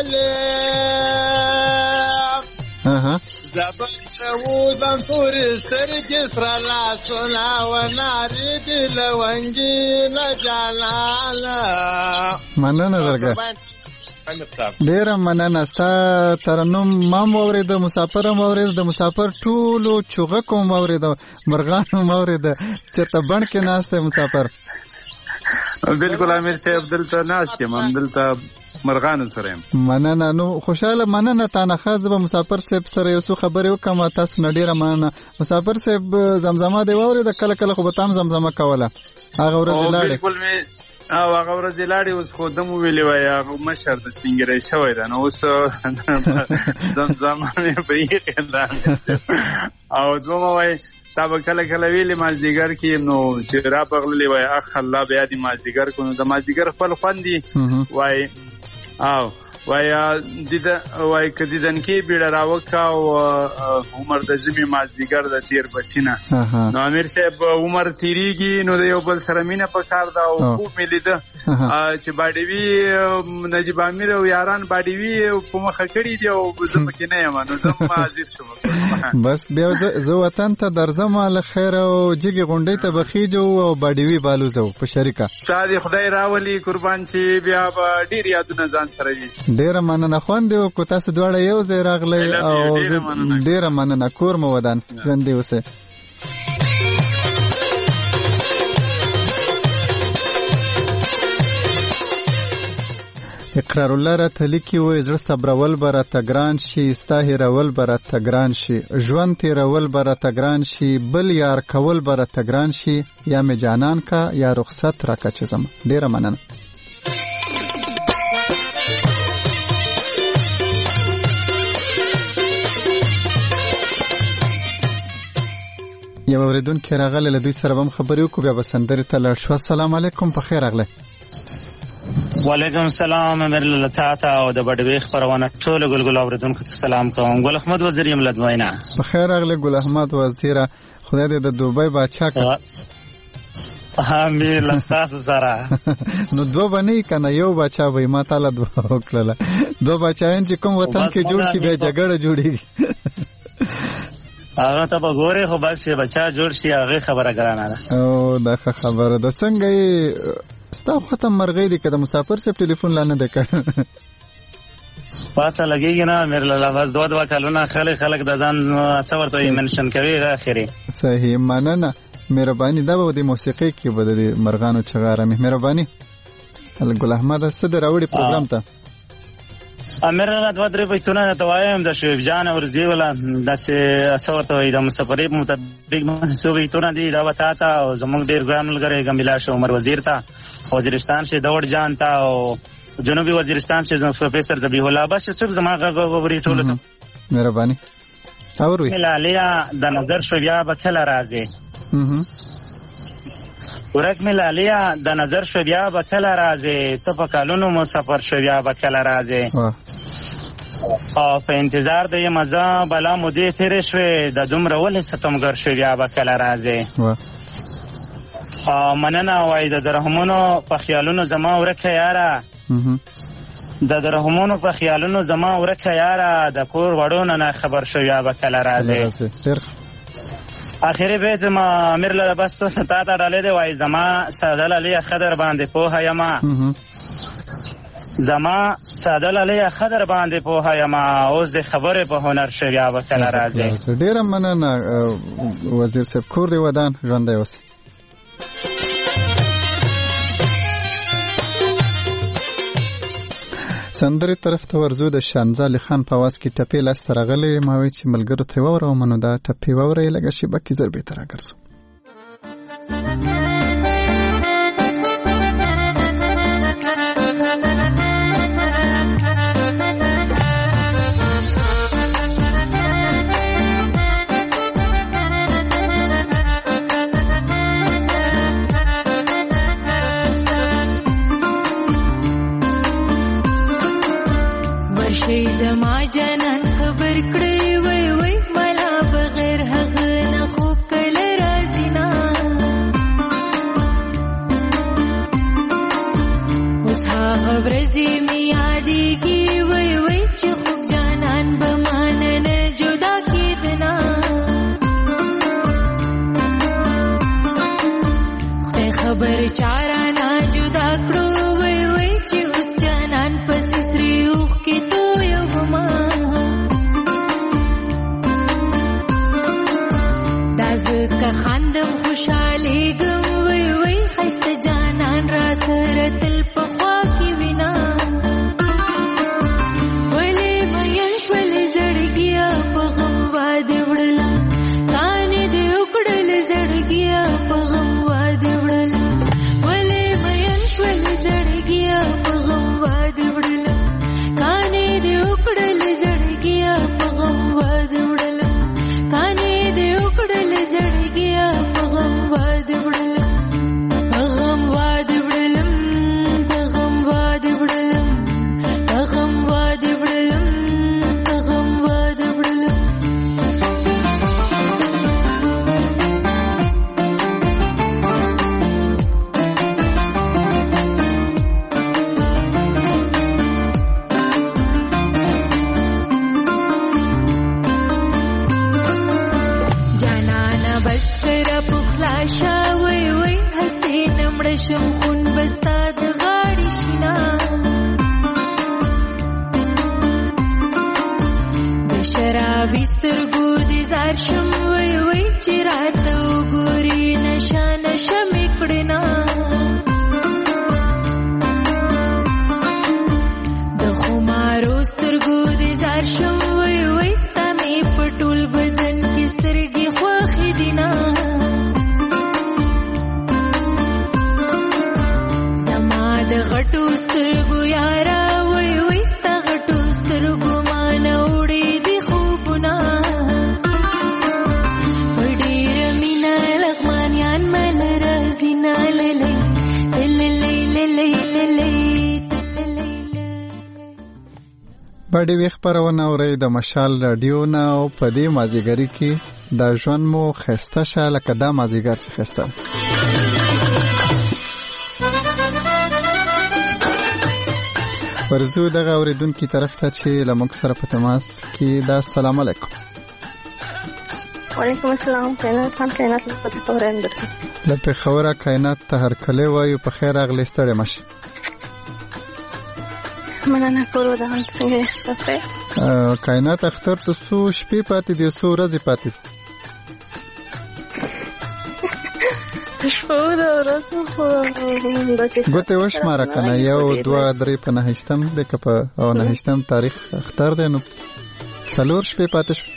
زبان روزم توری سرگی سرالا سنا و ناری دل ونگی نجالالا. مننه درگه ډیره مننه. ستا ترنم مام واورېده، مسافر واورېده، د مسافر ټولو چوغه کوم واورېده، مرغان واورېده، چېرته بڼ کې ناست دی مسافر. بالکل امیر صاحب دلته ناست یم، هم دلته مرغانو سره یم. مننه. نو خوشاله مننه تا نه ښه. زه به مسافر صاحب سره یو څو خبرې وکړم. تاسو نه ډېره مننه. مسافر صاحب زمزمه دې واورېده، کله کله خو به تا هم زمزمه کوله. هغه ورځ لاړې بالکل مې هغه ورځ لاړې، اوس خو دم ویلې وای هغه مشر د سپینګری شوی ده، نو اوس زمزمه مې پرېښې ده. او دومره وای تا به کله کله ویلې مازدیګر کې، نو چې را بغللې وای اخ الله بیا دې مازدیګر کو، نو د مازدیګر خپل خوند دي وای. او وای وای که دیدنکې بیړه راوکړه او عمر د ژمي مازدیګر د تیر بسینه. نو امیر صاحب عمر تیریږي، نو د یو بل سره مینه پکار ده. او خوب مې لیده چې باډیوي نجیب امیر او یاران باډیوي په مخه کړي دي او زه پکې نه یم، نو زه معذور شوم. بس بیا زه وطن ته درځم له خیر او جګې غونډۍ ته به خیجو او باډیوي بالوزو په شریکه. ستا دې خدای راولي قربان چې بیا به ډېر یادونه ځان سره ویسي. ډیره مننه. خوند یو کو تاسو دواړه یو ځای راغلی او ډیره مننه. کور مو ودان ژوندي اوسئ. اقرار الله راته لیکي وایي زړه صبرول به راته ګران شي، ستا هېرول به راته ګران شي، ژوند تېرول به راته ګران شي، بل یار کول به راته ګران شي، یا مې جانان کا یا رخصت راکه چې ځم. ډیره مننه. یو اوریدونکی راغلی، له دوی سره به هم خبرې وکړو، بیا به سندرې ته لاړ شو. السلام علیکم، په خیر راغلی. وعلیکم السلام. امیر لتا ته او د بډوي خبرونه ټول ګلګل اوریدونکو ته سلام کوم. ګل احمد وزیر یم له دوینه. په خیر راغلی ګل احمد وزیره، خدای دې د دوبۍ باچا کړه. امیر لستاسو سره نو دوه بنې کنه یو باچا وای، ما تعالی دوه وکړه. دوه باچایان چې کوم وطن کې جوړ شي بیا جګړه جوړیږي. هغه ته به ګورې خو بس چې بچا جوړ شي هغې خبره ګرانه ده. او دا ښه خبره ده. څنګه یې ستا ختم مرغۍ دی که د مسافر صاحب ټلیفون لا نه دی کړ؟ پاته لګېږي نه امیر لاله، بس دوه کلونه خلک د ځان څه ورته وایي منشن کوي اخري. صحیح، مننه. مهرباني. دا به د موسیقۍ کې به د مرغانو چغه ارامي. مهرباني. ګل احمده څه دې راوړي پروګرام ته؟ امیر لاله دوه درې بیتونه درته وایم د شعیب جان اورزي والا، داسې څه ورته وایي د مسافرۍ مطابق څو بیتونه دي. دا به تا ته او زموږ ډېر ګران ملګری ګمبلاش عمر وزیر ته، وزیرستان چې دور جان ته، او جنوبي وزیرستان چې پروفیسر ذبیح الله بس څوک زما غږ واوري ټولو ته. مهرباني. اورئ لالیا د نظر شو بیا به کله راځي، ورک مې لالیا د نظر شو بیا به کله راځي، ته په کلونو مسافر شو بیا به کله راځي، او په انتظار د یم زه بلا مودې تېرې شوې، د دومره ولې ستمګر شو بیا به کله راځي. مننه وایي د درهمونو په خیالونو زما ورکه یاره، د درهمونو په خیالونو زما ورکه یاره، د کور وړونه نه خبر شو بیا به کله راځي. اخري بیت ما امیر له بس تا ته ډالې دی وایي زما ساده لالي خدر باندې پوهه یما، زما ساده لالي خدر باندې پوهه یما، اوس د خبرې په هنر شو بیا به کله راځي. ډېره مننه وزیر صاحب، کور دې ودان، ژوندی اوسئ. سندرې طرف ته ورځو. د شانزالي خان په आवाज کې ټپې لاس راغلي. ما وی چې ملګرو ته وورو منو دا ټپې ووري لګه شي بکی زر به تر راګرځو. جانان خبر کړی وای وای ملا بغیر هغه نه خوب کله راځي نه اوس هغه ورځې مې یادېږي وای وای چې خوب جانان به مانه نه جدا کېدنه خدای خبر چاره نه جدا کړو وای وای چې اوس جانان پسې سرې اوښکې تویومه دا ځکه خندم خوشحالېږم وای وای ښایسته جانان را سره تل په خوا کې وینا ولې مین شولې زړګیا په غم واده وړله کانې دې وکړل زړګیا په غم واده وړله ولې مین شولې زړګیا په غم واده وړله کانې دې وکړل زړګیا په غم واده وړله کانې دې وکړل زړګیا په غم واده وړله په غم واده وړلم په غم واده وړلم په غم واده وړلم په غم واده وړلم جانانا بس کرا پخلا شاوی وی حسین مړشم خون بستا د غاړې شینا د شرابي سترګو دې زار شم وی وی چې راته وګوري نشه نشه مې کړنه د خمارو سترګو دې زار شم وی وی ستا مې په ټول بدن کې سترګې خوښې دي نه زما د غټو سترګو یاره وای وای ستا غټو سترګو مانه وړې دي خوبونه په ډېره مینه لغمانیان مل راځي نه للی للی للی للی باډي وی خبرونه اوري د مشال رادیو نه او په دې مازیګری کې د ژوند مو خسته شه لکه دا مازیګر چې خسته ورزو دغه اوریدونکو طرف ته چې لمک سره په تماس کې دا السلام علیکم وعلیکم السلام کائنات په تورن دته لته خبره کائنات ته هر کله وایو په خیر اغلی ستړي مشه مننه کورو دا څنګه ستاسو کائنات اختر ته سو شپې پاتې دي سو ورځې پاتې ګوته وشماره کنه 1 2 3 په نهشتم د کپ او نهشتم تاریخ اختر دی نو څلور شپې پاتې شو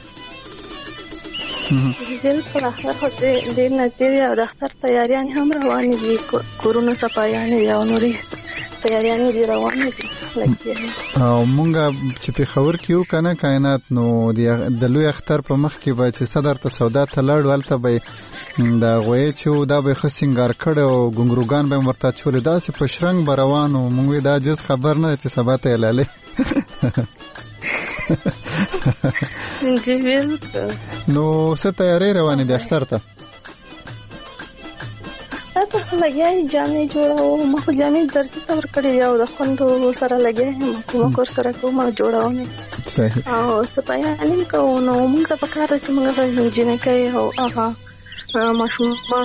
دل په اخر خو دې نتیجه او د اختر تیاریان هم روانې دي کورونو صفایانې او نورې تیاریان دي روانې دي او مونږه چې په خبر کیو کنه کائنات نو د لوی اختر په مخ کې به چې صدر ته سودا ته لړ ولته به دا غوي چې دا به خسنګار کړه او ګنګروګان به مرته چول داسې په شرنګ بروانو مونږ دا جز خبر نه چې سبا ته لاله نو څه تیاری روانه دي اختر ته تاسو لګیای جامې جوړاو ما خو جامې درځي تور کړی یو د خوندو سره لګیای کوم کور سره کوم جوړاونه صحیح او سپایانې کوو نو موږ ته پکار چې موږ غوښنه جنې کوي او هغه ماشومان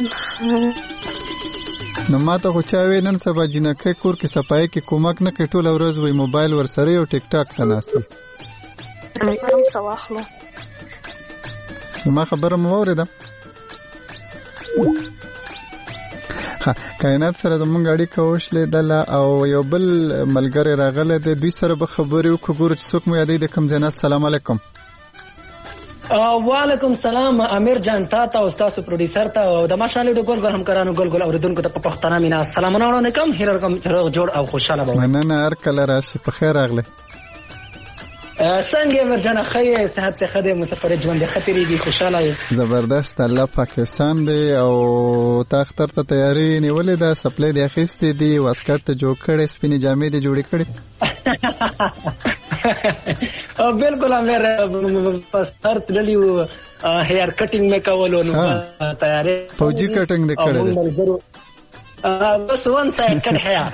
نو ماته خو چا وی نن سبا جنکه کور کې صفای کې کومک نه کوي ټول ورځ وي موبایل ورسره او ټیک ټاک ته ناستي کوم سواخلو ما خبره مو اوریده کائنات سره د مونږ اړیکه وشلې دله او یو بل ملګری راغله د دوی سره به خبرې وکړو چې څوک مو یادې د کم جنا السلام علیکم وعلیکم السلام امیر جان تاسو او تاسو پروډوسر ته او د ماشالله د ګل همکارانو ګل اوریدونکو ته په پښتانه مینا السلام علیکم هر رقم جوړ او خوشاله به مننه هر کله راشي په خیر راغله څنګه امیر جان خیر صحت خدای مسافر ژوند خطرېږي خوشاله زبردست الله پاکستان دی او تا اختر ته تیاری نیولې ده سپلای دی اخیستې دي واسکټ ته جوړ کړي سپینې جامې دي جوړې کړي او بالکل امیر پس هر تللی هیر کټینګ مې کولو نو تیارې فوجي کټینګ دې کړی بس ون سایډ کټ هیر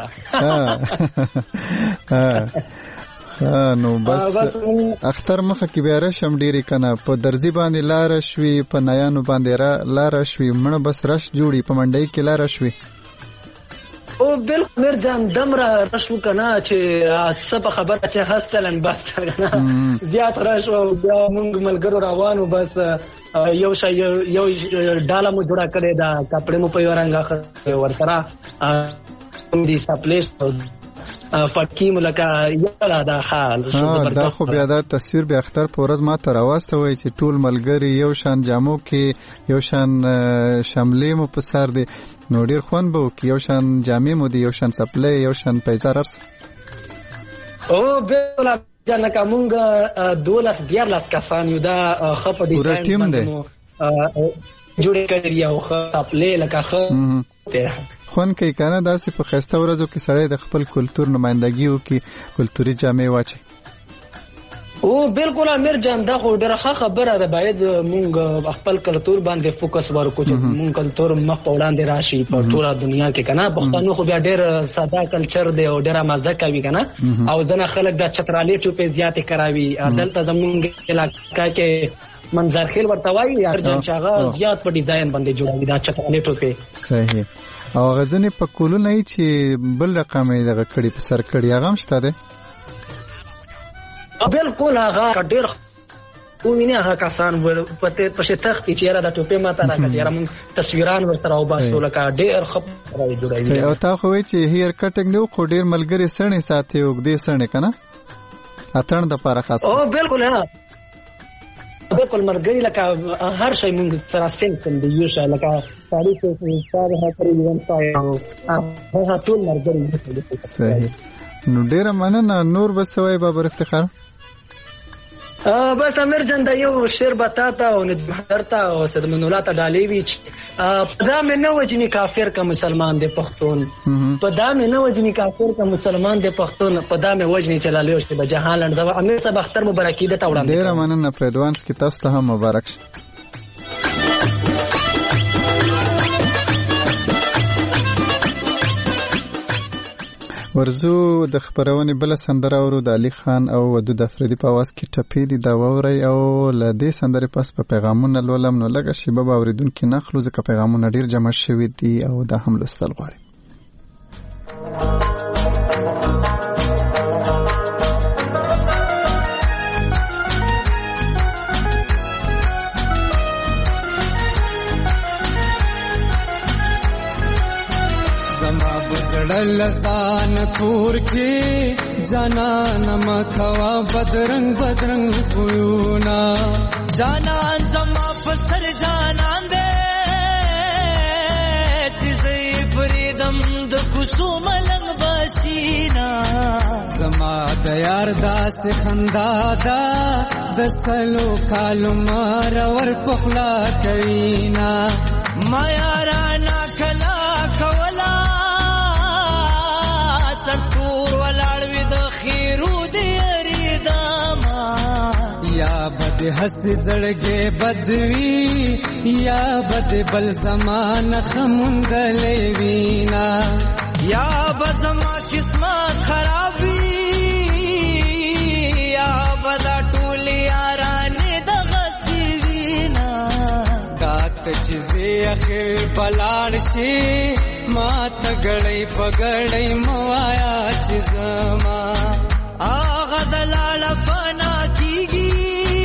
نو بس اختر مخه کې بیا رشم ډیری کنه په درځي باندې لار شوي په نیانو باندې لار شوي مړه بس رش جوړي په منډي کې لار شوي او بالکل میر جان دمره رشو کنه چې څه خبره چې هستلن بس کنه زیات رشو بیا موږ ملګرو روانو بس یو شای یو ډاله مو جوړه کړې دا کپڑے مو په ورنګه ورسره دې سپلیش پټکی ملکه یاله دا حال دا خو بیا دا تصویر به اختر په ورځ ما ته راوسته وای چې ټول ملګری یو شان جامو کې یو شان شملې مو په سر دي نو ډیر خوند به وکي یو شان جامې مو دي یو شان سپلې یو شان پیسې رس او بالکل جنہ کا مونږ 12 کسان یو دا خپ دي پورا ټیم دی جوړه کړی یو خپلې لکه خو خون کوي کنه داسې په خسته ورځو کې سړی د خپل کلچر نمائندګي وکي کلتوري جامې واچي او بالکل امیر جان دا خو ډېره خبره ده باید مونږ خپل کلتور باندې فوکس ورکړو چې مونږ کلتور مخ په وړاندې راشي په ټوله دنیا کې کنه پښتنو خو بیا ډېر ساده کلچر دی او ډېره مزه کوي کنه او ځنه خلک دا چترالې ټوپې زیاتې کراوي دلته زمونږ علاقې کې منظر خیل ورته وایي هر جان چاغه زیات په ډیزاین باندې جوړوي دا چترالې ټوپې صحیح او غزنی په کولو نه چې بل رقم یې دغه کړي په سر کړي هغه هم شته ده بالکل هغه ډېر ویني هغه کسان په شتخت چې یاره د ټوپې ماته راکړي یاره موږ تصویران ورسره وباسو لکه ډېر خبره جوړوي او تا خو وایي چې هیر کټینګ نو خو ډېر ملګري سړی ساتي وګدې سړی کنه اتن د پاره خاص او بالکل ها بالکل مرګي لکه هر شی موږ سره سم دی یو شی لکه تاریخ سره هڅه یوم تاسو هغه ټول مرګي صحیح نو ډیر مننه نور بسوي بابر افتخار بس امیر جان دا یو شعر بتاتا او ندمرتا او سدمن الله تعالی وی پدا مې نه وجنی کافر کا مسلمان دی پښتون پدا مې نه وجنی کافر کا مسلمان دی پښتون پدا مې وجنی چلالیو چې په جهان لند دا امیر صاحب اختر مبارکي ده تاوړم ډیر مننه په ایڈوانس کې تاسو ته هم مبارک شه ورزو د خبرونه بل سندره ورو د علي خان او ودود افریدي په आवाज کې ټپې دي دا ووري او ل دې سندره پس په پیغامونه لولم نو لګه شی به اوریدونکو نخلو ځکه پیغامونه ډیر جمع شوي دي او دا هم لستل غواړي لسان تور کی جانا نمکوا بدرنگ بدرنگ خویونا جانان زما پسر جانان دے چیزی فریدم د کوسو ملنگ بسینا زما دیار دا سخندا دا دسلو کالو مار ور پخلا کوینا ما یارانا کلا کولا سرتور ولاړوي د خیرو دی ریداما یا بد حس زړګې بدوي یا بد بل زمان خمندلې وینا یا بزما قسمت خرابي یا بد ټول یارانه د غسی وینا کات چیزې اخر بلار شي ما تګړې پګړې موایا چې زما اغه دلال فنا کیږي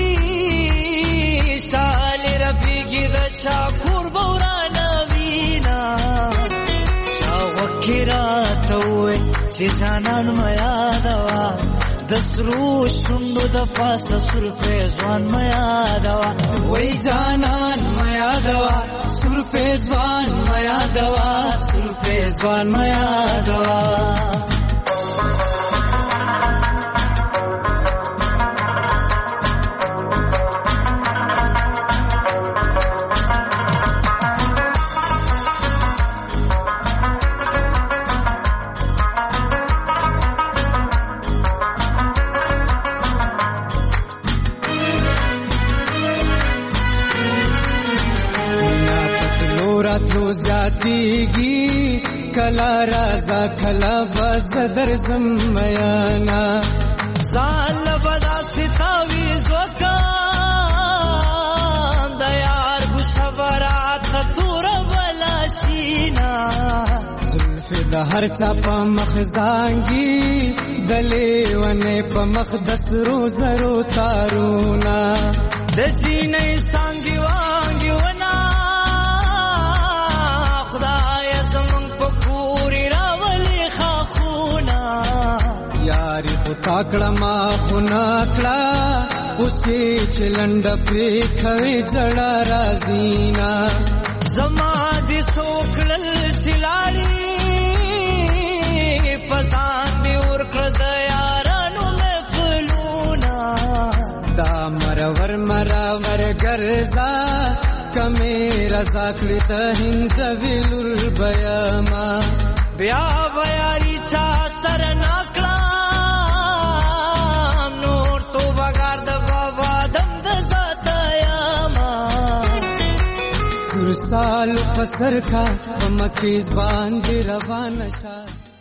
سال ربيږي د چا قربان وینا چا وکرات وې چې ځانان میا دوا د سرو شوندو د پاسه سر په ځوان میا دوا وې ځانان میا دوا سر په ځوان میا دوا سر په ځوان میا دوا یادیږي کلا رازا کلا بز درځم میانا ځان بدا ستاوي زوکا د یار بشبرات تور ولا سینا زلف د هر چا په مخ زانګي دلې ونه په مخ د سرو زرو تارونا د سینې سانګي وانګي ونا خدای زمون په پوری راولي خاخونا یاري خو تاکړه ما خو ناکړه اوسې چلند پرې کوي جړه رازینا زما دي سوکړل سلاړي پسان دی ورکړه د یارانو محفلونا دا مرور ګرځا کمه رضا کړی ته هند ویلور بیاما بیا بیاری چا سر ناکړه نور تو بغار د بابا دم د ذات یاما سال فسر کا مکیز باندې روان شه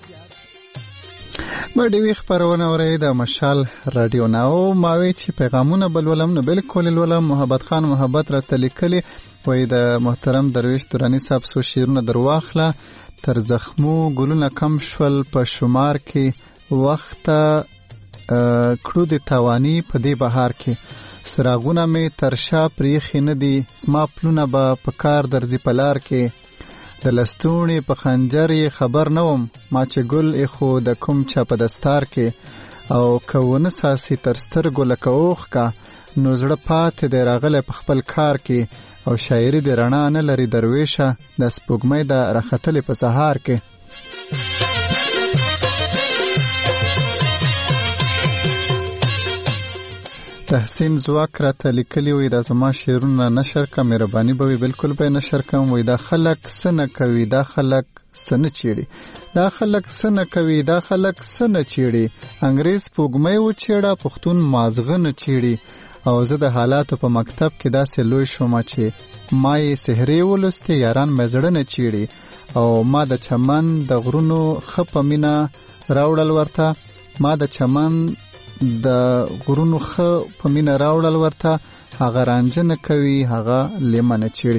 باندې وی خبرونه اوري د مشال رادیو ناو ماوي چې پیغامونه بلولم نو بالکل ولولم محبت خان محبت را تلیکلی وای د محترم درویش تورانی صاحب سو شیرونه درواخله تر زخمو ګلونه کم شول په شمار کې وخت کړو د توانی په دې بهار کې سراغونه می ترشا پریخي نه دي سما پلونه به په کار درځي پلار کې د لستونی په خنجر خبر نوم ما چې ګل خو د کوم چا په دستار کې او کوونه ساسي تر سترګو لکه اوخ کا نو زړه پات دی راغله په خپل کار کې او شاعري د رڼا نه لري درویشه د سپوږمۍ د راختلې په سهار کې تحسین زواک را تلیکلی وی دا زما شیرونه نشر کا مهرباني به بالکل به نشر کوم وی دا خلق سن کوي دا خلق سن چیړي دا خلق سن کوي دا خلق سن چیړي انګريز پوګمې و چیړه پښتون مازغه نه چیړي او زه د حالاتو په مکتب کې داسې لوی شوم چې ما یې سحرې ولسته یاران مزړه نه چیړي او ما د چمن د غرونو خپ مینا راوړل ورته ما د چمن د غرونو خ په مینه راوړل ورته هغه رانجه نه کوي هغه لیمنه چیړي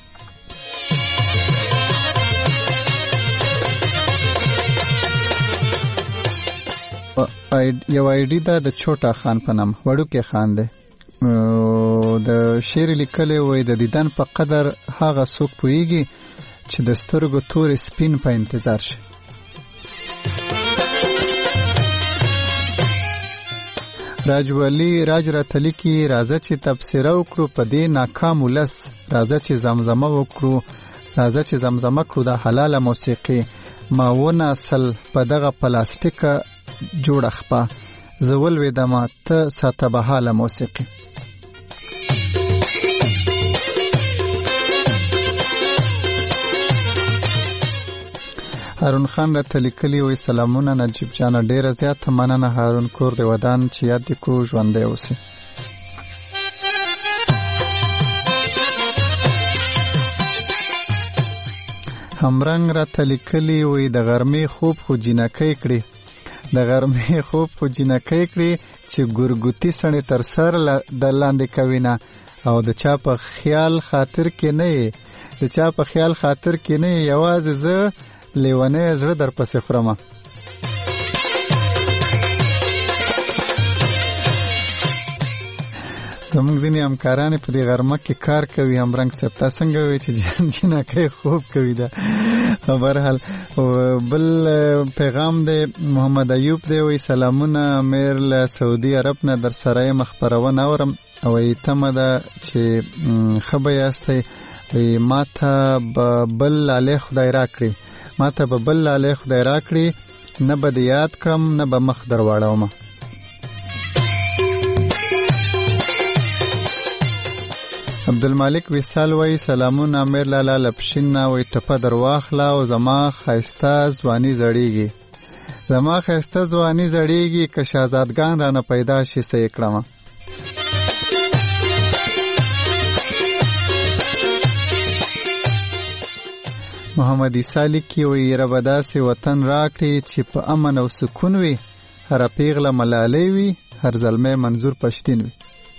یو آیډي دا د چوټا خان په نام وړوکی خان دی د شعر لیکلی وای د دیدن په قدر هغه څوک پوهیږي چې د سترګو تورې سپین په انتظار شي راجولی راج راتلی کی راځه چې تبصره وکړو په دې ناکام ولس راځه چې زمزمه وکړو راځه چې زمزمه کړو د حلاله موسیقي ما ونه اصل په دغه پلاستیک جوړ خپه زول وې د ما ته ساته بهاله موسیقي هارون خان را تلیکلی وی سلامونه نجیب جان ډیره زیاته مننه هارون کور دی ودان چې یاد کو ژوندې اوسه همرنګ را تلیکلی وی د غرمې خوب خو جنکې کړي د غرمې خوب خو جنکې کړي چې ګورګوتی سړی تر سر د لاندې کوینه او د چا په خیال خاطر کې نه د چا په خیال خاطر کې نه یوازې زه لیوانه زړه در پسې خورمه زموږ ځینې همکارانې په دې غرمه کې کار کوي همرنګ صاحب تا څنګه وی چې جنکۍ خوب کوي دا برحال بل پیغام دی محمد ایوب دی وی سلامونه میر له سعودي عرب نه در سره مخبرونه اورم او تمه ده چې خبر یاستئ ما ته بل علی خدای راکړي ما ته به بل علی خدای راکړي نه به یاد کړم نه به مخ درواړم عبدالمالک وصال وی سلامونه امیر لالا لپشین وی ټپه درواخلا او زما خایسته ځواني زړیږي زما خایسته ځواني زړیږي که شهزادګان رانه پیدا شي سې کړم محمد عیسی لیکي وایي ربه داسې وطن راکړي چې په امن او سکون وي، هره پیغله ملالۍ وي، هر زلمی منظور پښتین وي.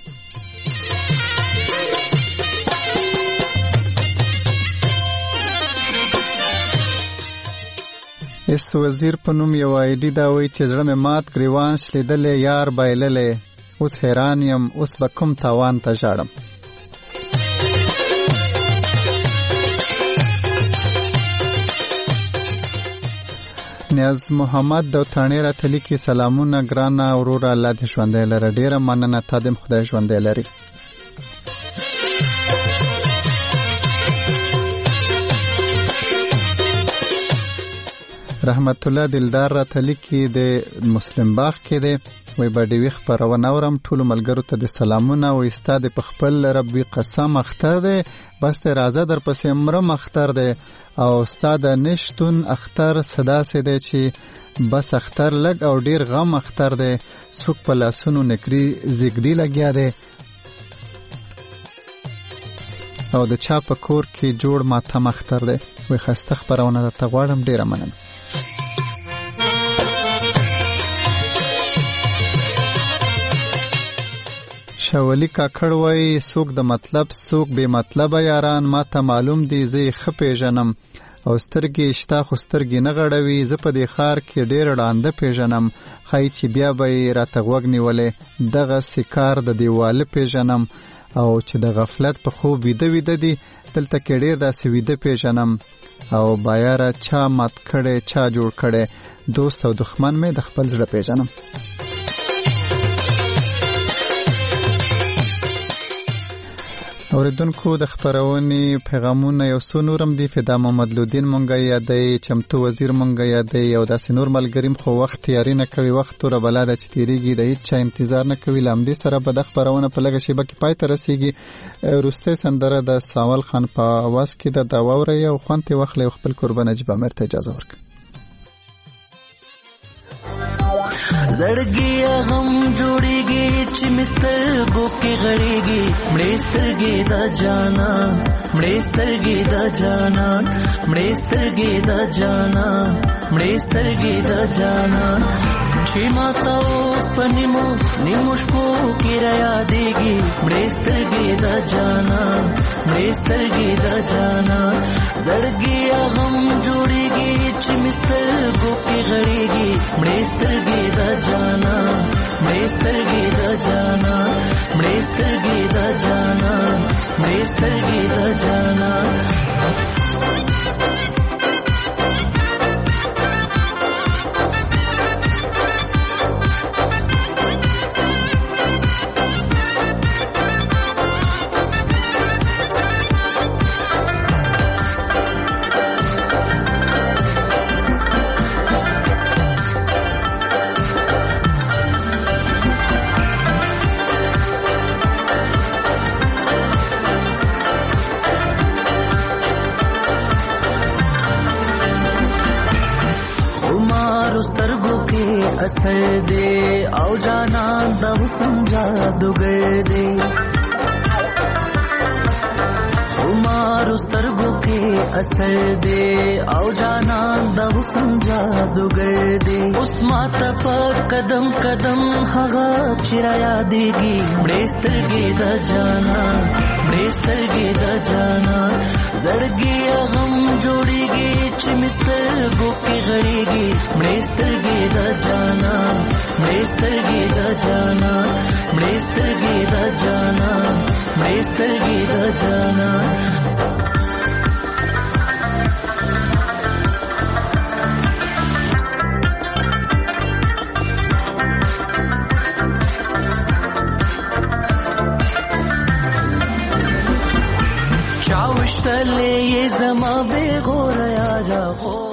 اس وزیر په نوم یو آیډي دا وایي چې زړه مې مات ګریوان شلیدلی یار بایللی، اوس حیران یم اوس به کوم تاوان ته ژاړم. نیاز محمد د تانې راته لیکي سلامونه ګرانه وروره، الله دې ژوندی لره. ډېره مننه، تا دې خدای ژوندی لري. رحمت الله دلدار راته لیکي د مسلم باغ کې دی، وایي به ډېوې خپرونه اورم، ټولو ملګرو ته د سلامونه، وایي ستا د په خپل ربي قسم اختر دی، بس دی راځه در پسې مرم اختر دی، او ستا د نشتون اختر صداسې دی چې بس اختر لږ او ډېر غم اختر دی، څوک په لاسونو نکري زیږدي لګیا دی، او د چا په کور کې جوړ ماتم اختر دی. وایي ښایسته خپرونه درته غواړم، ډېره مننه. شاولی کاکړ وایي څوک د مطلب څوک بې مطلبه یاران، ما ته معلوم دي زه یې ښه پېژنم، او سترګې شته خو سترګې نه غړوي، زه په دې ښار کې ډېر ړانده پېژنم، ښایي چې بیا به یې راته غوږ نیولی، دغسې کار د دیواله پېژنم، او چې د غفلت په خوب ویده ویده دي، دلته کې ډېر داسې ویده پېژنم، او بایاره چا مات کړی چا جوړ کړی، دوست او دښمن مې د خپل زړه پېژنم. اوریدونکو د خپرونې پیغامونه یو څو نورم دي. فدا محمد لودین مونږه یادوي، چمتو وزیر مونږه یادوي، او داسې نور ملګریم خو وخت تیاری نه کوي، وخت توره بلا ده چې تیریږي، د هیڅ چا انتظار نه کوي. له همدې سره به د خپرونه په لږه شیبه کې پای ته رسیږي. وروستۍ سندره د ساول خان په اواز کې ده، دا واورئ او خوند ترې واخلئ او خپل قربان نجیب امیر ته اجازه ورکړئ. زړګي غم جوړيږي چې مسترګو کې غړيږي، مړې سترګې د جانا، مړې سترګې د جانا، مړې سترګې د جانا، مړې سترګې د جانا، چې ماته اوس په نیمو شپو کې را یادېږي، مړې سترګې د جانا، مړې سترګې د جانا. زړګي غم جوړيږي چې مسترګو کې غړيږي، مړې سترګې د جانا، مړې سترګې د جانا، مړې سترګې د جانا، مړې سترګې د جانا. اثر دے او جانا د حسن جادوگر دے، خمارو سترګو کې اثر دے او جانا د حسن جادوگر دے. اوس ماته په قدم قدم هغه چې را یادېږي، مړې سترګې د جانا، مړې سترګې د جانا. زړګي غم جوړيږي چې مسترګو کې غړيږي، مړې سترګې د جانا، مړې سترګې د جانا، مړې سترګې د جانا، مړې سترګې د جانا. چاوشتلې زما به غور یارا